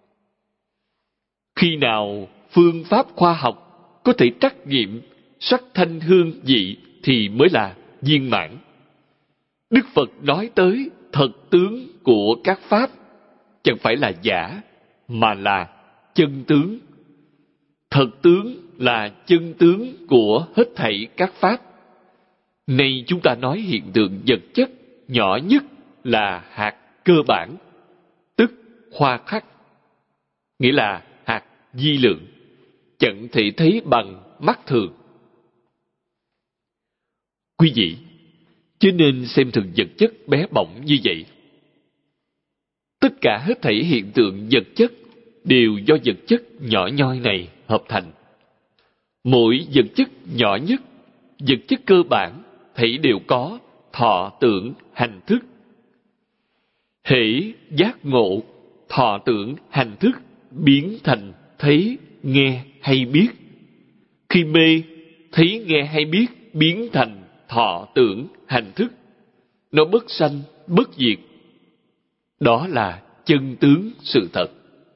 Khi nào phương pháp khoa học có thể trắc nghiệm sắc, thanh, hương, vị thì mới là viên mãn. Đức Phật nói tới thật tướng của các pháp chẳng phải là giả, mà là chân tướng. Thật tướng là chân tướng của hết thảy các pháp. Nay chúng ta nói hiện tượng vật chất nhỏ nhất là hạt cơ bản, tức hoa khắc, nghĩa là hạt vi lượng, chẳng thể thấy bằng mắt thường. Quý vị chứ nên xem thường vật chất bé bỏng như vậy. Tất cả hết thảy hiện tượng vật chất đều do vật chất nhỏ nhoi này hợp thành. Mỗi vật chất nhỏ nhất, vật chất cơ bản, thảy đều có thọ tưởng hành thức. Hễ giác ngộ, thọ tưởng hành thức biến thành thấy, nghe hay biết. Khi mê, thấy, nghe hay biết biến thành thọ tưởng hành thức. Nó bất sanh, bất diệt. Đó là chân tướng sự thật.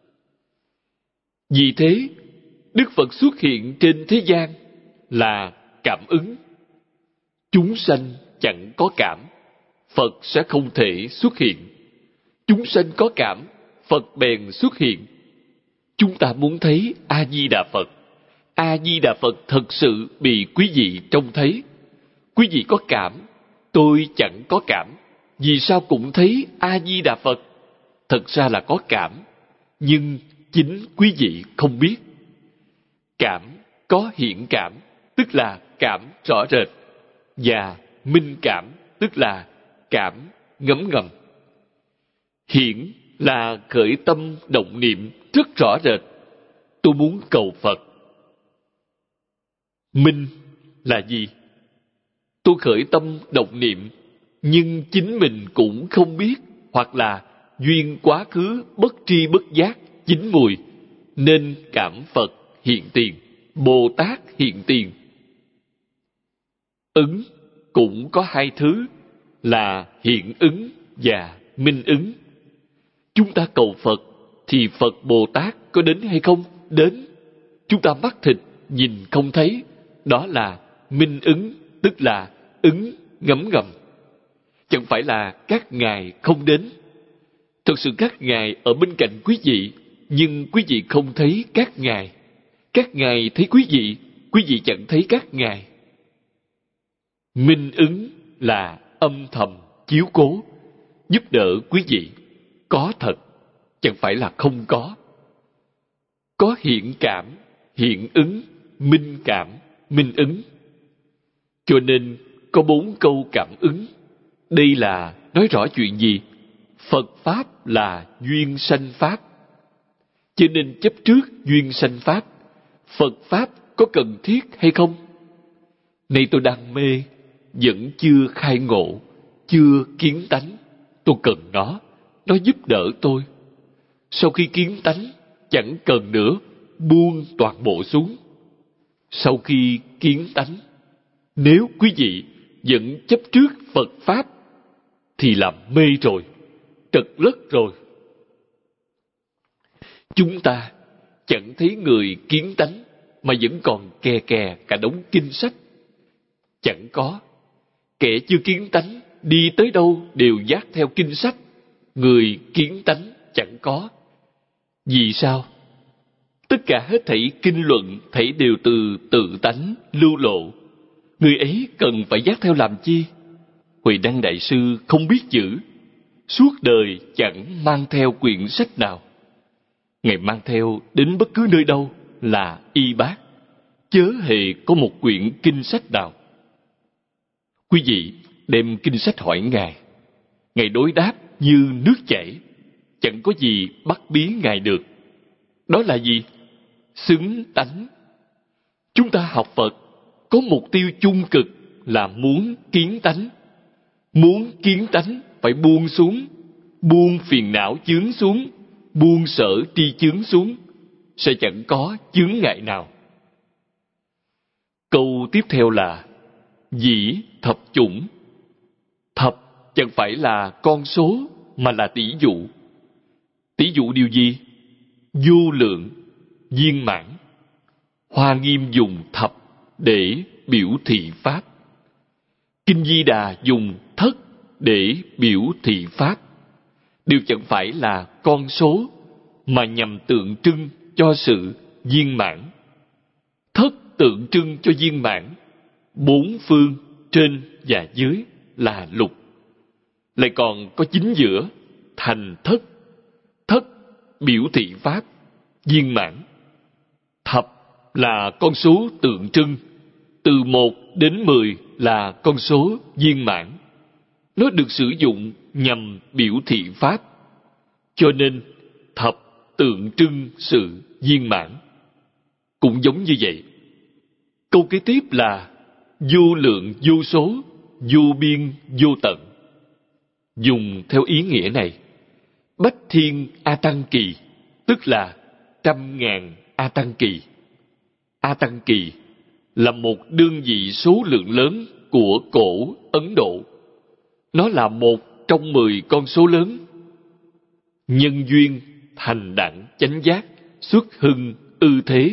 Vì thế, Đức Phật xuất hiện trên thế gian là cảm ứng. Chúng sanh chẳng có cảm, Phật sẽ không thể xuất hiện. Chúng sanh có cảm, Phật bèn xuất hiện. Chúng ta muốn thấy A-di-đà Phật. A-di-đà Phật thật sự bị quý vị trông thấy. Quý vị có cảm, tôi chẳng có cảm. Vì sao cũng thấy A-di-đà Phật? Thật ra là có cảm, nhưng chính quý vị không biết. Cảm có hiện cảm, tức là cảm rõ rệt, và minh cảm, tức là cảm ngấm ngầm. Hiển là khởi tâm động niệm rất rõ rệt. Tôi muốn cầu Phật. Minh là gì? Tôi khởi tâm động niệm, nhưng chính mình cũng không biết, hoặc là duyên quá khứ bất tri bất giác chín mùi, nên cảm Phật hiện tiền, Bồ Tát hiện tiền. Ứng cũng có hai thứ là hiện ứng và minh ứng. Chúng ta cầu Phật thì Phật Bồ Tát có có đến hay không? Đến. Chúng ta mắt thịt nhìn không thấy, đó là minh ứng, tức là ứng ngấm ngầm. Chẳng phải là các ngài không đến. Thật sự các ngài ở bên cạnh quý vị, nhưng quý vị không thấy các ngài. Các ngài thấy quý vị, quý vị chẳng thấy các ngài. Minh ứng là âm thầm chiếu cố, giúp đỡ quý vị. Có thật, chẳng phải là không có. Có hiện cảm, hiện ứng, minh cảm, minh ứng. Cho nên có bốn câu cảm ứng. Đây là nói rõ chuyện gì? Phật Pháp là duyên sanh Pháp. Cho nên chấp trước duyên sanh Pháp. Phật Pháp có cần thiết hay không? Nay tôi đang mê, vẫn chưa khai ngộ, chưa kiến tánh. Tôi cần nó, nó giúp đỡ tôi. Sau khi kiến tánh, chẳng cần nữa, buông toàn bộ xuống. Sau khi kiến tánh, nếu quý vị vẫn chấp trước Phật Pháp, thì làm mê rồi, trật lất rồi. Chúng ta chẳng thấy người kiến tánh, mà vẫn còn kè kè cả đống kinh sách. Chẳng có. Kẻ chưa kiến tánh, đi tới đâu đều dắt theo kinh sách. Người kiến tánh chẳng có. Vì sao? Tất cả hết thảy kinh luận, thảy đều từ tự tánh lưu lộ. Người ấy cần phải dắt theo làm chi? Huệ Năng Đại Sư không biết chữ, suốt đời chẳng mang theo quyển sách nào. Ngài mang theo đến bất cứ nơi đâu là y bát, chớ hề có một quyển kinh sách nào. Quý vị đem kinh sách hỏi Ngài, Ngài đối đáp như nước chảy, chẳng có gì bắt bí Ngài được. Đó là gì? Xứng tánh. Chúng ta học Phật có mục tiêu chung cực là muốn kiến tánh. Muốn kiến tánh phải buông xuống, buông phiền não chướng xuống, buông sở tri chướng xuống, sẽ chẳng có chướng ngại nào. Câu tiếp theo là dĩ thập chủng. Thập chẳng phải là con số, mà là tỷ dụ. Tỷ dụ điều gì? Vô lượng, viên mãn. Hoa Nghiêm dùng thập để biểu thị Pháp. Kinh Di Đà dùng thất để biểu thị Pháp. Đều chẳng phải là con số, mà nhằm tượng trưng cho sự viên mãn. Thất tượng trưng cho viên mãn. Bốn phương trên và dưới là lục. Lại còn có chính giữa, thành thất. Thất biểu thị Pháp, viên mãn. Thập là con số tượng trưng. Từ một đến mười là con số viên mãn. Nó được sử dụng nhằm biểu thị Pháp. Cho nên thập tượng trưng sự viên mãn. Cũng giống như vậy. Câu kế tiếp là vô lượng vô số, vô biên vô tận. Dùng theo ý nghĩa này, Bách Thiên A Tăng Kỳ, tức là trăm ngàn A Tăng Kỳ. A Tăng Kỳ là một đơn vị số lượng lớn của cổ Ấn Độ. Nó là một trong mười con số lớn. Nhân duyên thành đẳng chánh giác, xuất hưng ư thế.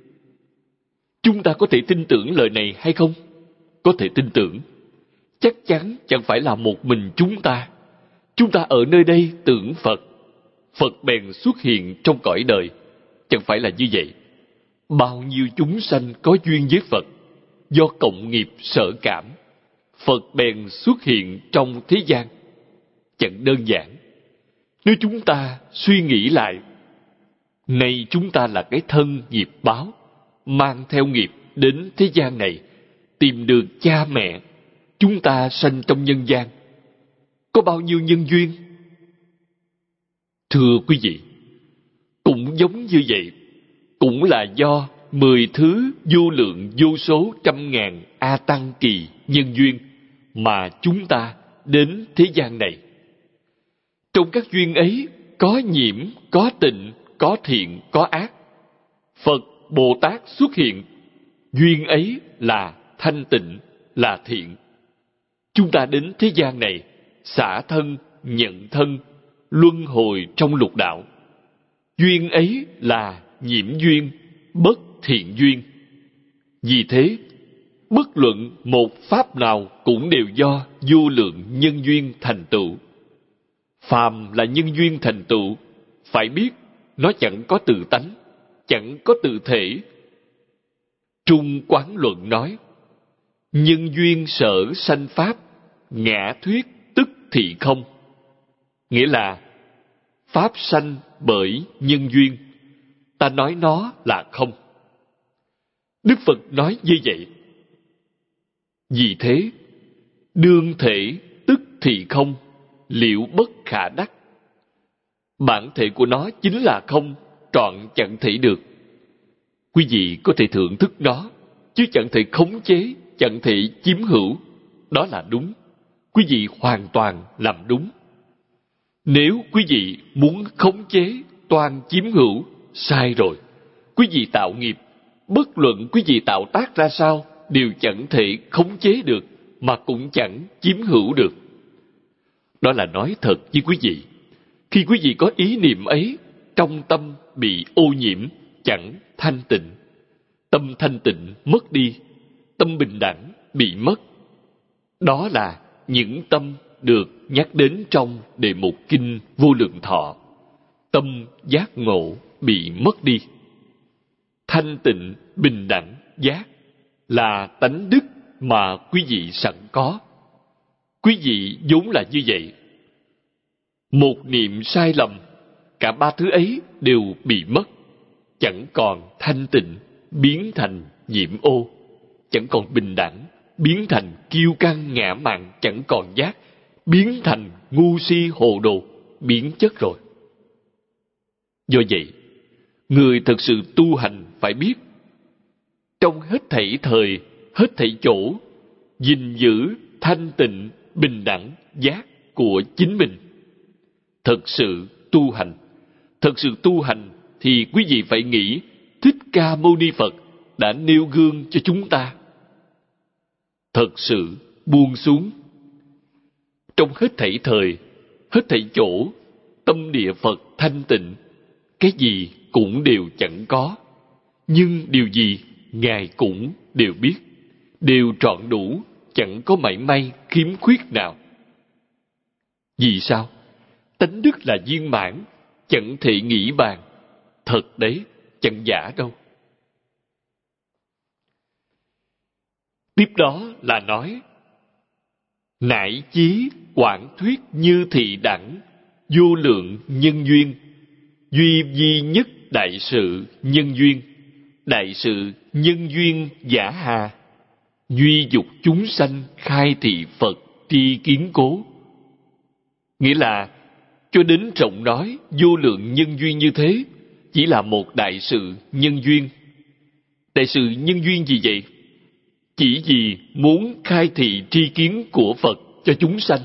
Chúng ta có thể tin tưởng lời này hay không? Có thể tin tưởng. Chắc chắn chẳng phải là một mình chúng ta. Chúng ta ở nơi đây tưởng Phật, Phật bèn xuất hiện trong cõi đời. Chẳng phải là như vậy. Bao nhiêu chúng sanh có duyên với Phật, do cộng nghiệp sở cảm, Phật bèn xuất hiện trong thế gian. Chẳng đơn giản. Nếu chúng ta suy nghĩ lại, nay chúng ta là cái thân nghiệp báo, mang theo nghiệp đến thế gian này, tìm được cha mẹ, chúng ta sanh trong nhân gian. Có bao nhiêu nhân duyên? Thưa quý vị, cũng giống như vậy, cũng là do mười thứ vô lượng vô số trăm ngàn A Tăng Kỳ nhân duyên mà chúng ta đến thế gian này. Trong các duyên ấy có nhiễm, có tịnh, có thiện, có ác. Phật, Bồ Tát xuất hiện, duyên ấy là thanh tịnh, là thiện. Chúng ta đến thế gian này, xả thân, nhận thân, luân hồi trong lục đạo. Duyên ấy là nhiễm duyên, bất thiện duyên. Vì thế, bất luận một pháp nào cũng đều do vô lượng nhân duyên thành tựu. Phàm là nhân duyên thành tựu, phải biết nó chẳng có tự tánh, chẳng có tự thể. Trung Quán Luận nói, nhân duyên sở sanh pháp, ngã thuyết tức thị không. Nghĩa là, pháp sanh bởi nhân duyên, ta nói nó là không. Đức Phật nói như vậy. Vì thế, đương thể tức thị không, liệu bất khả đắc. Bản thể của nó chính là không, trọn chẳng thể được. Quý vị có thể thưởng thức nó, chứ chẳng thể khống chế, chẳng thể chiếm hữu. Đó là đúng. Quý vị hoàn toàn làm đúng. Nếu quý vị muốn khống chế, toan chiếm hữu, sai rồi. Quý vị tạo nghiệp, bất luận quý vị tạo tác ra sao, đều chẳng thể khống chế được, mà cũng chẳng chiếm hữu được. Đó là nói thật với quý vị. Khi quý vị có ý niệm ấy, trong tâm bị ô nhiễm, chẳng thanh tịnh. Tâm thanh tịnh mất đi, tâm bình đẳng bị mất. Đó là những tâm được nhắc đến trong đề mục Kinh Vô Lượng Thọ. Tâm giác ngộ bị mất đi. Thanh tịnh, bình đẳng, giác là tánh đức mà quý vị sẵn có. Quý vị vốn là như vậy. Một niệm sai lầm, cả ba thứ ấy đều bị mất. Chẳng còn thanh tịnh, biến thành nhiễm ô. Chẳng còn bình đẳng, biến thành kiêu căng ngã mạn, chẳng còn giác, biến thành ngu si hồ đồ, biến chất rồi. Do vậy, người thật sự tu hành phải biết, trong hết thảy thời, hết thảy chỗ, gìn giữ thanh tịnh, bình đẳng, giác của chính mình. Thật sự tu hành, thật sự tu hành thì quý vị phải nghĩ Thích Ca Mâu Ni Phật đã nêu gương cho chúng ta. Thật sự buông xuống. Trong hết thảy thời, hết thảy chỗ, tâm địa Phật thanh tịnh, cái gì cũng đều chẳng có. Nhưng điều gì Ngài cũng đều biết, đều trọn đủ, chẳng có mảy may khiếm khuyết nào. Vì sao? Tánh đức là viên mãn, chẳng thể nghĩ bàn. Thật đấy, chẳng giả đâu. Tiếp đó là nói, nại chí quảng thuyết như thị đẳng, vô lượng nhân duyên, duy duy nhất đại sự nhân duyên, đại sự nhân duyên giả hà, duy dục chúng sanh khai thị Phật tri kiến cố. Nghĩa là, cho đến rộng nói vô lượng nhân duyên như thế, chỉ là một đại sự nhân duyên. Đại sự nhân duyên gì vậy? Chỉ vì muốn khai thị tri kiến của Phật cho chúng sanh.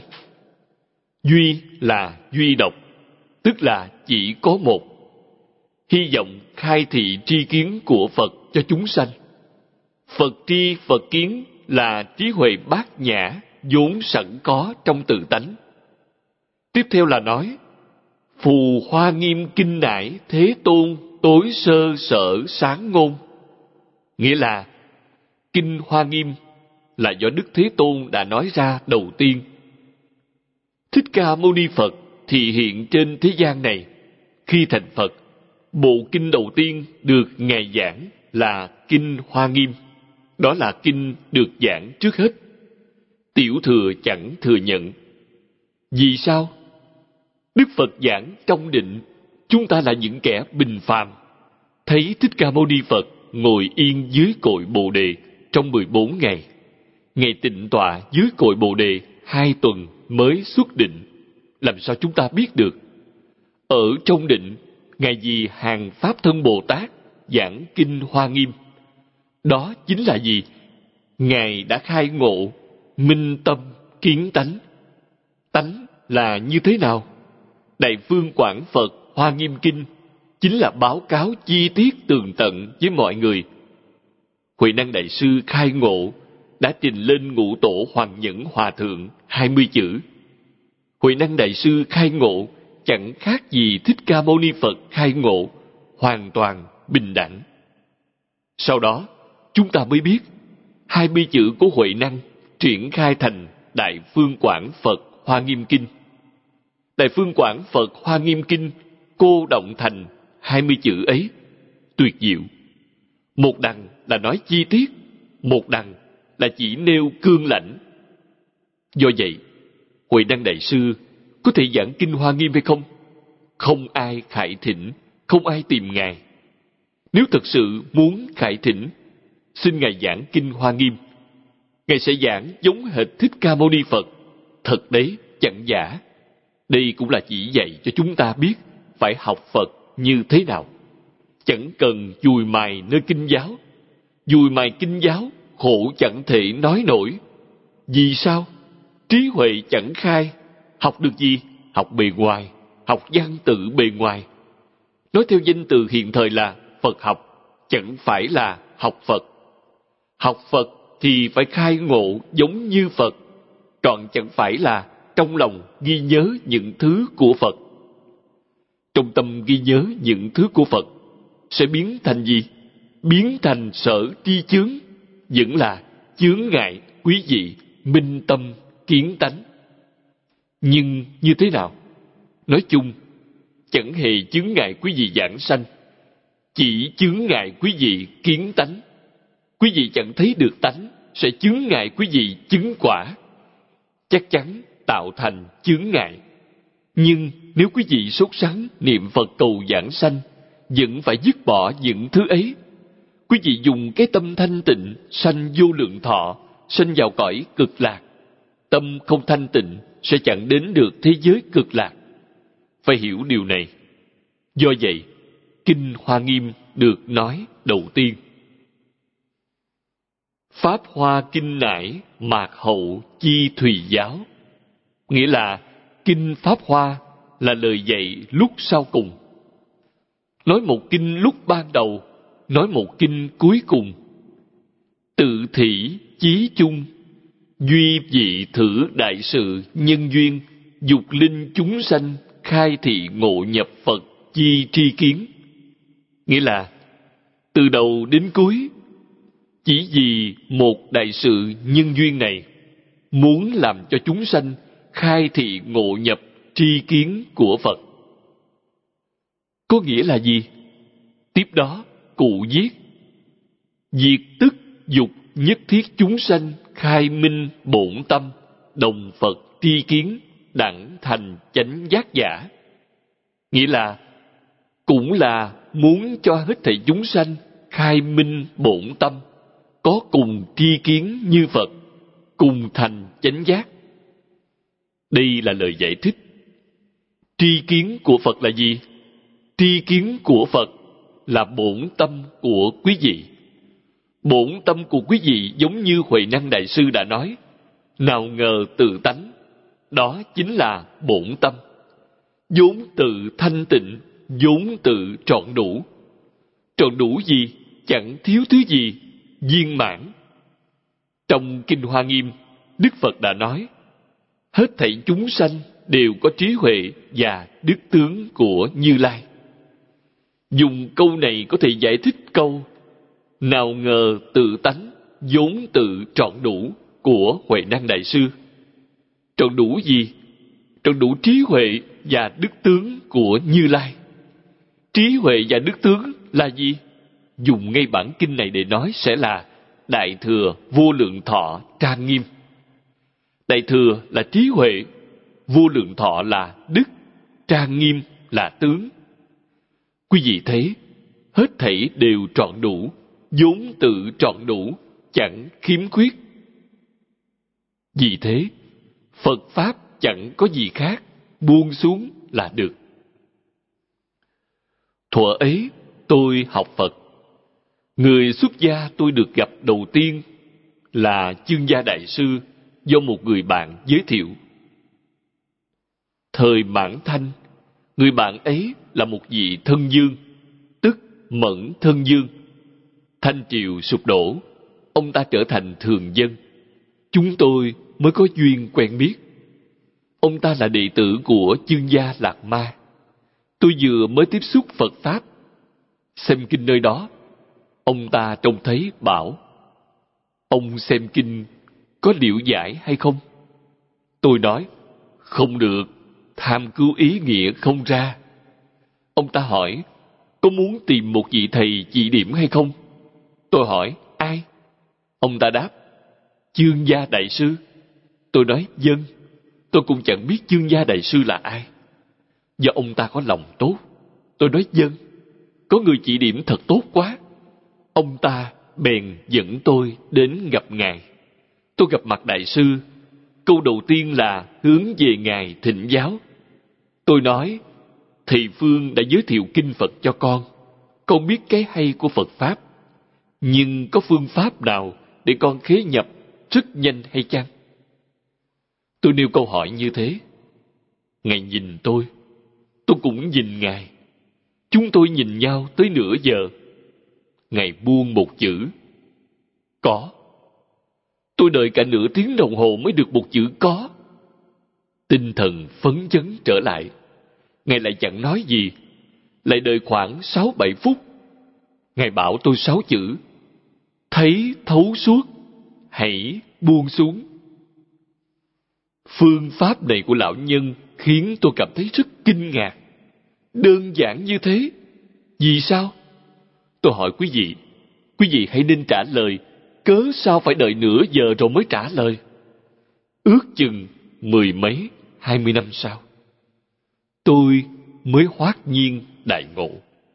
Duy là duy độc, tức là chỉ có một. Hy vọng khai thị tri kiến của Phật cho chúng sanh. Phật tri Phật kiến là trí huệ bát nhã vốn sẵn có trong tự tánh. Tiếp theo là nói, phù hoa nghiêm kinh nải Thế Tôn tối sơ sở sáng ngôn. Nghĩa là, Kinh Hoa Nghiêm là do Đức Thế Tôn đã nói ra đầu tiên. Thích Ca Mâu Ni Phật thì hiện trên thế gian này. Khi thành Phật, bộ kinh đầu tiên được Ngài giảng là Kinh Hoa Nghiêm. Đó là kinh được giảng trước hết. Tiểu thừa chẳng thừa nhận. Vì sao? Đức Phật giảng trong định, chúng ta là những kẻ bình phàm. Thấy Thích Ca Mâu Ni Phật ngồi yên dưới cội Bồ Đề trong mười bốn ngày. Ngài tịnh tọa dưới cội Bồ Đề hai tuần mới xuất định. Làm sao chúng ta biết được? Ở trong định, Ngài vì hàng Pháp Thân Bồ Tát giảng Kinh Hoa Nghiêm. Đó chính là gì? Ngài đã khai ngộ, minh tâm, kiến tánh. Tánh là như thế nào? Đại Phương Quảng Phật Hoa Nghiêm Kinh chính là báo cáo chi tiết tường tận với mọi người. Huệ Năng Đại Sư khai ngộ đã trình lên Ngũ Tổ Hoàng Nhẫn Hòa Thượng hai mươi chữ. Huệ Năng Đại Sư khai ngộ chẳng khác gì Thích Ca Mâu Ni Phật khai ngộ, hoàn toàn bình đẳng. Sau đó, chúng ta mới biết, hai mươi chữ của Huệ Năng triển khai thành Đại Phương Quảng Phật Hoa Nghiêm Kinh. Đại Phương Quảng Phật Hoa Nghiêm Kinh cô động thành hai mươi chữ ấy, tuyệt diệu. Một đằng là nói chi tiết, một đằng là chỉ nêu cương lãnh. Do vậy, Huệ Năng Đại Sư có thể giảng kinh Hoa Nghiêm hay không? Không ai khải thỉnh, không ai tìm Ngài. Nếu thật sự muốn khải thỉnh, xin Ngài giảng kinh Hoa Nghiêm. Ngài sẽ giảng giống hệt Thích Ca Mâu Ni Phật. Thật đấy, chẳng giả. Đây cũng là chỉ dạy cho chúng ta biết phải học Phật như thế nào. Chẳng cần dùi mài nơi kinh giáo. Dùi mài kinh giáo, khổ chẳng thể nói nổi. Vì sao? Trí huệ chẳng khai. Học được gì? Học bề ngoài, học văn tự bề ngoài. Nói theo danh từ hiện thời là Phật học, chẳng phải là học Phật. Học Phật thì phải khai ngộ giống như Phật, còn chẳng phải là trong lòng ghi nhớ những thứ của Phật. Trong tâm ghi nhớ những thứ của Phật sẽ biến thành gì? Biến thành sở tri chướng, vẫn là chướng ngại quý vị, minh tâm, kiến tánh. Nhưng như thế nào? Nói chung, chẳng hề chướng ngại quý vị giảng sanh, chỉ chướng ngại quý vị kiến tánh. Quý vị chẳng thấy được tánh, sẽ chướng ngại quý vị chứng quả. Chắc chắn tạo thành chướng ngại. Nhưng nếu quý vị sốt sắng niệm Phật cầu giảng sanh, vẫn phải dứt bỏ những thứ ấy. Quý vị dùng cái tâm thanh tịnh sanh vô lượng thọ, sanh vào cõi cực lạc. Tâm không thanh tịnh sẽ chẳng đến được thế giới cực lạc. Phải hiểu điều này. Do vậy, Kinh Hoa Nghiêm được nói đầu tiên. Pháp hoa kinh nải, mạc hậu chi thùy giáo. Nghĩa là Kinh Pháp Hoa là lời dạy lúc sau cùng. Nói một kinh lúc ban đầu, nói một kinh cuối cùng. Tự thỉ chí chung, duy vị thử đại sự nhân duyên, dục linh chúng sanh, khai thị ngộ nhập Phật chi tri kiến. Nghĩa là từ đầu đến cuối, chỉ vì một đại sự nhân duyên này, muốn làm cho chúng sanh khai thị ngộ nhập tri kiến của Phật. Có nghĩa là gì? Tiếp đó, cụ viết: diệt tức dục nhất thiết chúng sanh khai minh bổn tâm, đồng Phật tri kiến, đẳng thành chánh giác giả. Nghĩa là cũng là muốn cho hết thảy chúng sanh khai minh bổn tâm, có cùng tri kiến như Phật, cùng thành chánh giác. Đây là lời giải thích. Tri kiến của Phật là gì? Tri kiến của Phật là bổn tâm của quý vị. Bổn tâm của quý vị giống như Huệ Năng Đại Sư đã nói, nào ngờ tự tánh, đó chính là bổn tâm. Vốn tự thanh tịnh, vốn tự trọn đủ. Trọn đủ gì? Chẳng thiếu thứ gì, viên mãn. Trong Kinh Hoa Nghiêm, Đức Phật đã nói, hết thảy chúng sanh đều có trí huệ và đức tướng của Như Lai. Dùng câu này có thể giải thích câu nào ngờ tự tánh, vốn tự trọn đủ của Huệ Năng Đại Sư. Trọn đủ gì? Trọn đủ trí huệ và đức tướng của Như Lai. Trí huệ và đức tướng là gì? Dùng ngay bản kinh này để nói sẽ là Đại Thừa Vô Lượng Thọ trang nghiêm. Đại Thừa là trí huệ, Vô Lượng Thọ là đức, trang nghiêm là tướng. Quý vị thấy, hết thảy đều trọn đủ, vốn tự trọn đủ, chẳng khiếm khuyết. Vì thế, Phật Pháp chẳng có gì khác, buông xuống là được. Thuở ấy, tôi học Phật. Người xuất gia tôi được gặp đầu tiên là Chương Gia Đại Sư, do một người bạn giới thiệu. Thời Mãn Thanh, người bạn ấy là một vị thân dương, tức Mẫn thân dương. Thanh triều sụp đổ, ông ta trở thành thường dân. Chúng tôi mới có duyên quen biết. Ông ta là đệ tử của Chương Gia Lạc Ma. Tôi vừa mới tiếp xúc Phật Pháp, xem kinh nơi đó. Ông ta trông thấy bảo: ông xem kinh có liễu giải hay không? Tôi nói: không được, tham cứu ý nghĩa không ra. Ông ta hỏi: có muốn tìm một vị thầy chỉ điểm hay không? Tôi hỏi: ai? Ông ta đáp: Chương Gia Đại Sư. Tôi nói: vâng. Tôi cũng chẳng biết Chương Gia Đại Sư là ai. Do ông ta có lòng tốt. Tôi nói: vâng. Có người chỉ điểm thật tốt quá. Ông ta bèn dẫn tôi đến gặp Ngài. Tôi gặp mặt Đại Sư. Câu đầu tiên là hướng về Ngài thỉnh giáo. Tôi nói: thầy Phương đã giới thiệu kinh Phật cho con. Con biết cái hay của Phật Pháp. Nhưng có phương pháp nào để con khế nhập rất nhanh hay chăng? Tôi nêu câu hỏi như thế. Ngài nhìn tôi. Tôi cũng nhìn Ngài. Chúng tôi nhìn nhau tới nửa giờ. Ngài buông một chữ: có. Tôi đợi cả nửa tiếng đồng hồ mới được một chữ có. Tinh thần phấn chấn trở lại. Ngài lại chẳng nói gì. Lại đợi khoảng sáu bảy phút. Ngài bảo tôi sáu chữ: thấy thấu suốt, hãy buông xuống. Phương pháp này của lão nhân khiến tôi cảm thấy rất kinh ngạc. Đơn giản như thế. Vì sao? Tôi hỏi quý vị. Quý vị hãy nên trả lời. Cớ sao phải đợi nửa giờ rồi mới trả lời? Ước chừng mười mấy, hai mươi năm sau, tôi mới hoát nhiên đại ngộ.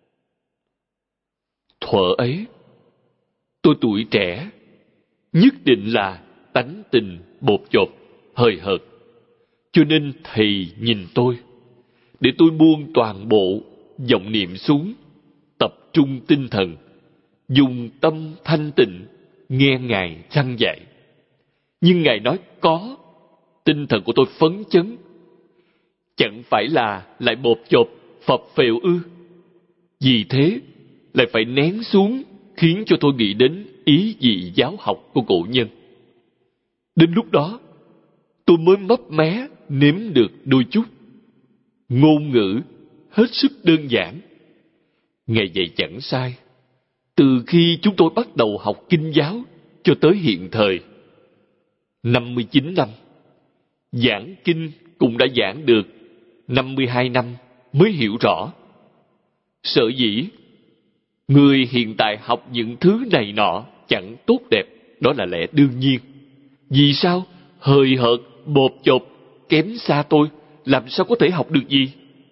Thuở ấy, tôi tuổi trẻ, nhất định là tánh tình bột chộp, hời hợt. Cho nên thầy nhìn tôi, để tôi buông toàn bộ vọng niệm xuống, tập trung tinh thần, dùng tâm thanh tịnh nghe Ngài răn dạy. Nhưng Ngài nói có, tinh thần của tôi phấn chấn. Chẳng phải là lại bột chộp, phập phèo ư? Vì thế, lại phải nén xuống, khiến cho tôi nghĩ đến ý vị giáo học của cổ nhân. Đến lúc đó, tôi mới mấp mé nếm được đôi chút. Ngôn ngữ hết sức đơn giản. Ngài dạy chẳng sai. Từ khi chúng tôi bắt đầu học kinh giáo cho tới hiện thời, năm mươi chín năm, giảng kinh cũng đã giảng được năm mươi hai năm mới hiểu rõ. Sở dĩ người hiện tại học những thứ này nọ chẳng tốt đẹp, đó là lẽ đương nhiên. Vì sao? Hời hợt, bột chộp, kém xa tôi, làm sao có thể học được gì?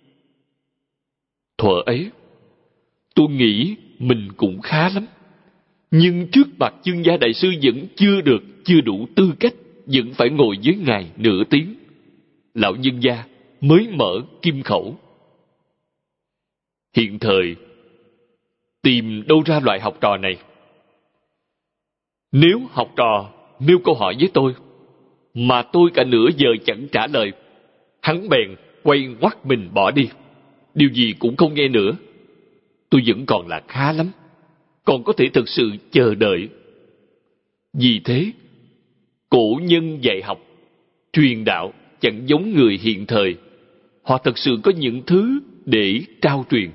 Thuở ấy, tôi nghĩ mình cũng khá lắm. Nhưng trước mặt Chương Gia Đại Sư vẫn chưa được, chưa đủ tư cách, vẫn phải ngồi với Ngài nửa tiếng. Lão nhân gia mới mở kim khẩu. Hiện thời, tìm đâu ra loại học trò này? Nếu học trò nêu câu hỏi với tôi, mà tôi cả nửa giờ chẳng trả lời, hắn bèn quay ngoắt mình bỏ đi, điều gì cũng không nghe nữa. Tôi vẫn còn là khá lắm, còn có thể thực sự chờ đợi. Vì thế, cổ nhân dạy học, truyền đạo chẳng giống người hiện thời. Họ thật sự có những thứ để trao truyền.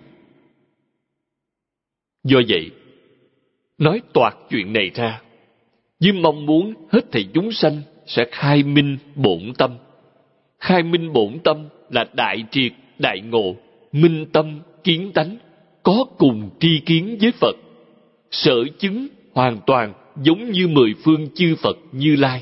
Do vậy, nói toạc chuyện này ra, với mong muốn hết thảy chúng sanh sẽ khai minh bổn tâm. Khai minh bổn tâm là đại triệt, đại ngộ, minh tâm, kiến tánh, có cùng tri kiến với Phật, sở chứng hoàn toàn giống như mười phương chư Phật Như Lai.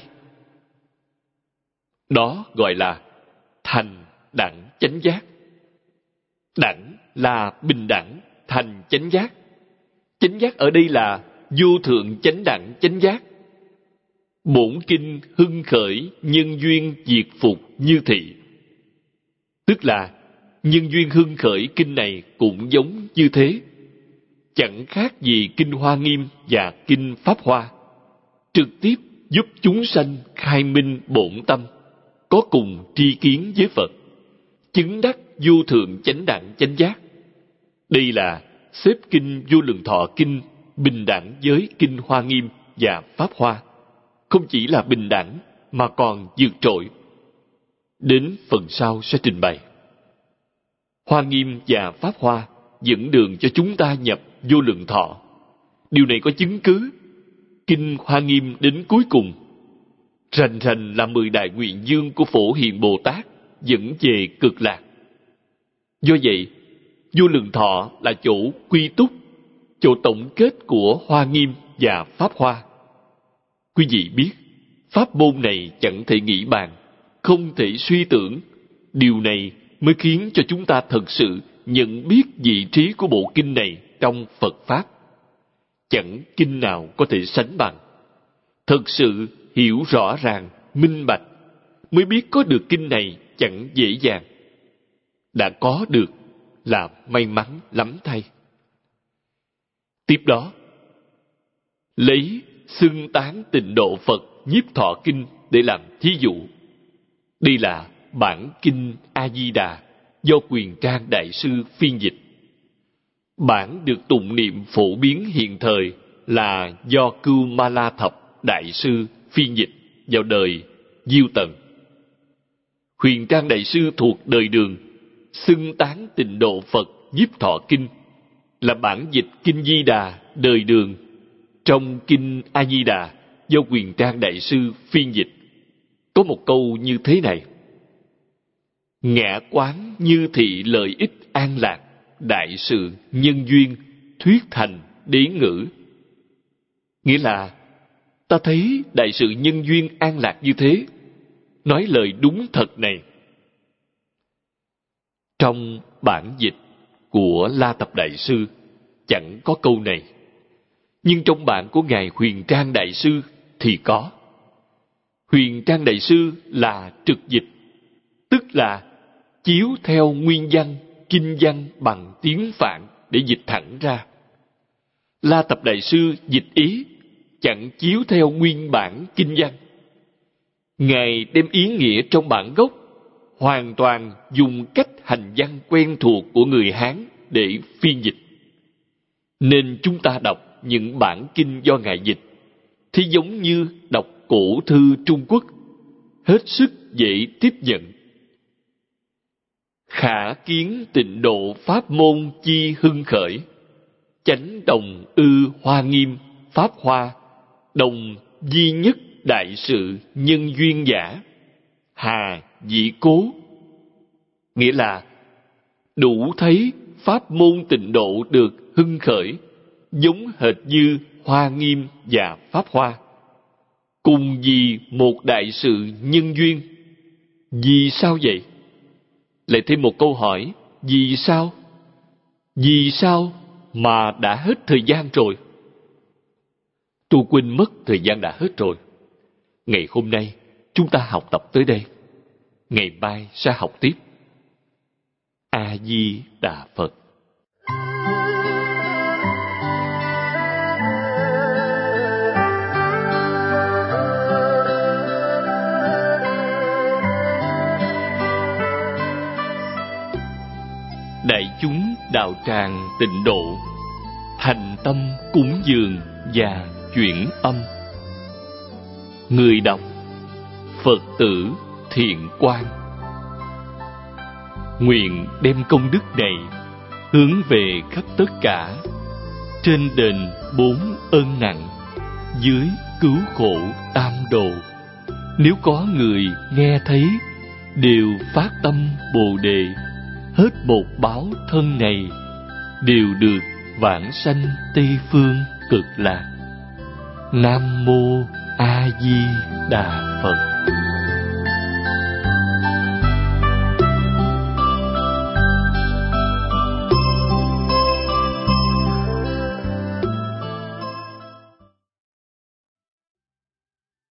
Đó gọi là thành đẳng chánh giác. Đẳng là bình đẳng, thành chánh giác. Chánh giác ở đây là vô thượng chánh đẳng chánh giác. Bổn kinh hưng khởi, nhân duyên diệt phục như thị. Tức là nhân duyên hưng khởi kinh này cũng giống như thế. Chẳng khác gì kinh Hoa Nghiêm và kinh Pháp Hoa. Trực tiếp giúp chúng sanh khai minh bổn tâm, có cùng tri kiến với Phật, chứng đắc vô thượng chánh đẳng chánh giác. Đây là xếp kinh Vô Lượng Thọ Kinh bình đẳng với kinh Hoa Nghiêm và Pháp Hoa. Không chỉ là bình đẳng mà còn vượt trội. đến phần sau sẽ trình bày. Hoa Nghiêm và Pháp Hoa dẫn đường cho chúng ta nhập Vô Lượng Thọ. Điều này có chứng cứ. Kinh Hoa Nghiêm đến cuối cùng, rành rành là mười đại nguyện dương của Phổ Hiền Bồ Tát dẫn về Cực Lạc. Do vậy, Vô Lượng Thọ là chỗ quy túc, chỗ tổng kết của Hoa Nghiêm và Pháp Hoa. Quý vị biết, pháp môn này chẳng thể nghĩ bàn, không thể suy tưởng. Điều này mới khiến cho chúng ta thật sự nhận biết vị trí của bộ kinh này trong Phật Pháp. Chẳng kinh nào có thể sánh bằng. Thật sự hiểu rõ ràng, minh bạch, mới biết có được kinh này chẳng dễ dàng. Đã có được là may mắn lắm thay. Tiếp đó, lấy xưng tán Tịnh Độ Phật Nhiếp Thọ Kinh để làm thí dụ. Đây là bản kinh A-di-đà do Quyền Trang Đại Sư phiên dịch. Bản được tụng niệm phổ biến hiện thời là do Cưu Ma La Thập Đại Sư phiên dịch vào đời Diêu Tần. Huyền Trang Đại Sư thuộc đời Đường xưng tán Tịnh Độ Phật Nhiếp Thọ Kinh là bản dịch Kinh Di Đà đời Đường. Trong Kinh A Di Đà do Quyền Trang Đại Sư phiên dịch có một câu như thế này: ngã quán như thị lợi ích an lạc, đại sự nhân duyên thuyết thành đế ngữ. Nghĩa là ta thấy đại sự nhân duyên an lạc như thế, nói lời đúng thật này. Trong bản dịch của La Tập Đại Sư chẳng có câu này, nhưng trong bản của Ngài Huyền Trang Đại Sư thì có. Huyền Trang Đại Sư là trực dịch, tức là chiếu theo nguyên văn, kinh văn bằng tiếng Phạn để dịch thẳng ra. La Tập Đại Sư dịch ý chẳng chiếu theo nguyên bản kinh văn. Ngài đem ý nghĩa trong bản gốc hoàn toàn dùng cách hành văn quen thuộc của người Hán để phiên dịch. Nên chúng ta đọc những bản kinh do Ngài dịch thì giống như đọc cổ thư Trung Quốc, hết sức dễ tiếp nhận. Khả kiến Tịnh Độ pháp môn chi hưng khởi, chánh đồng ư Hoa Nghiêm Pháp Hoa, đồng duy nhất đại sự nhân duyên giả, hà dĩ cố. Nghĩa là đủ thấy pháp môn Tịnh Độ được hưng khởi giống hệt như Hoa Nghiêm và Pháp Hoa, cùng vì một đại sự nhân duyên. Vì sao vậy? Lại thêm một câu hỏi: vì sao? Vì sao mà đã hết thời gian rồi? Tôi quên mất thời gian đã hết rồi. Ngày hôm nay chúng ta học tập tới đây, ngày mai sẽ học tiếp. A Di Đà Phật. Đại chúng đạo tràng Tịnh Độ, thành tâm cúng dường và chuyển âm. Người đọc Phật tử Thiện Quang. Nguyện đem công đức này hướng về khắp tất cả, trên đền bốn ơn nặng, dưới cứu khổ tam đồ. Nếu có người nghe thấy, đều phát tâm Bồ Đề, hết một báo thân này, đều được vãng sanh Tây Phương Cực Lạc. Nam Mô A Di Đà Phật.